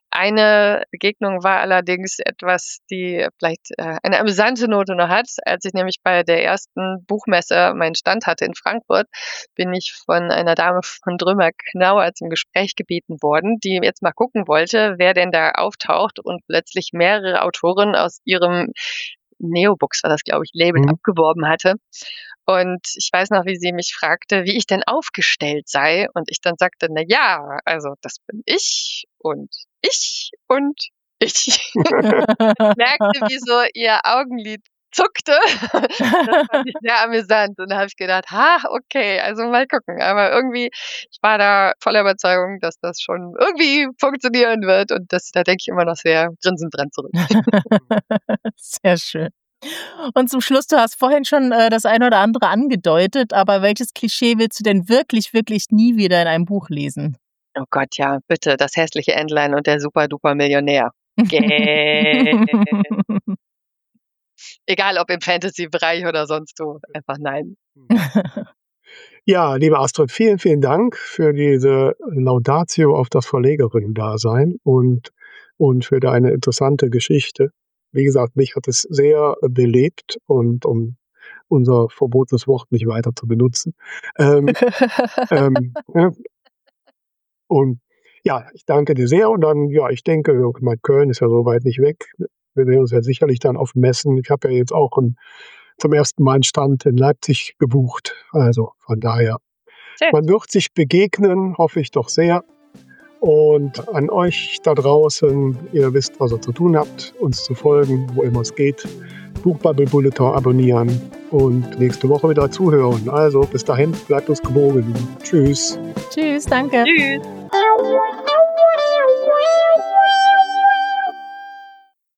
Eine Begegnung war allerdings etwas, die vielleicht äh, eine amüsante Note noch hat. Als ich nämlich bei der ersten Buchmesse meinen Stand hatte in Frankfurt, bin ich von einer Dame von Drömer-Knauer zum Gespräch gebeten worden, die jetzt mal gucken wollte, wer denn da auftaucht und plötzlich mehrere Autoren aus ihrem Neobooks, war das, glaube ich, Label, Mhm. abgeworben hatte. Und ich weiß noch, wie sie mich fragte, wie ich denn aufgestellt sei. Und ich dann sagte, na ja, also das bin ich und ich und ich. Merkte, wie so ihr Augenlid zuckte. Das fand ich sehr amüsant. Und da habe ich gedacht, ha, okay, also mal gucken. Aber irgendwie, ich war da voller Überzeugung, dass das schon irgendwie funktionieren wird. Und das, da denke ich immer noch sehr grinsend dran zurück. Sehr schön. Und zum Schluss, du hast vorhin schon äh, das eine oder andere angedeutet, aber welches Klischee willst du denn wirklich, wirklich nie wieder in einem Buch lesen? Oh Gott, ja, bitte, das hässliche Entlein und der super-duper Millionär. Gäh. Egal, ob im Fantasy-Bereich oder sonst wo. Einfach nein. Ja, liebe Astrid, vielen, vielen Dank für diese Laudatio auf das Verlegerin-Dasein und, und für deine interessante Geschichte. Wie gesagt, mich hat es sehr belebt und um unser verbotenes Wort nicht weiter zu benutzen. Ähm, ähm, ja. Und ja, ich danke dir sehr und dann, ja, ich denke, mein Köln ist ja so weit nicht weg. Wir sehen uns ja sicherlich dann auf Messen. Ich habe ja jetzt auch ein, zum ersten Mal einen Stand in Leipzig gebucht. Also von daher, Schön. man wird sich begegnen, hoffe ich doch sehr. Und an euch da draußen, ihr wisst, was ihr zu tun habt, uns zu folgen, wo immer es geht. Buchbubble Bulletin abonnieren und nächste Woche wieder zuhören. Also bis dahin, bleibt uns gewogen. Tschüss. Tschüss, danke. Tschüss.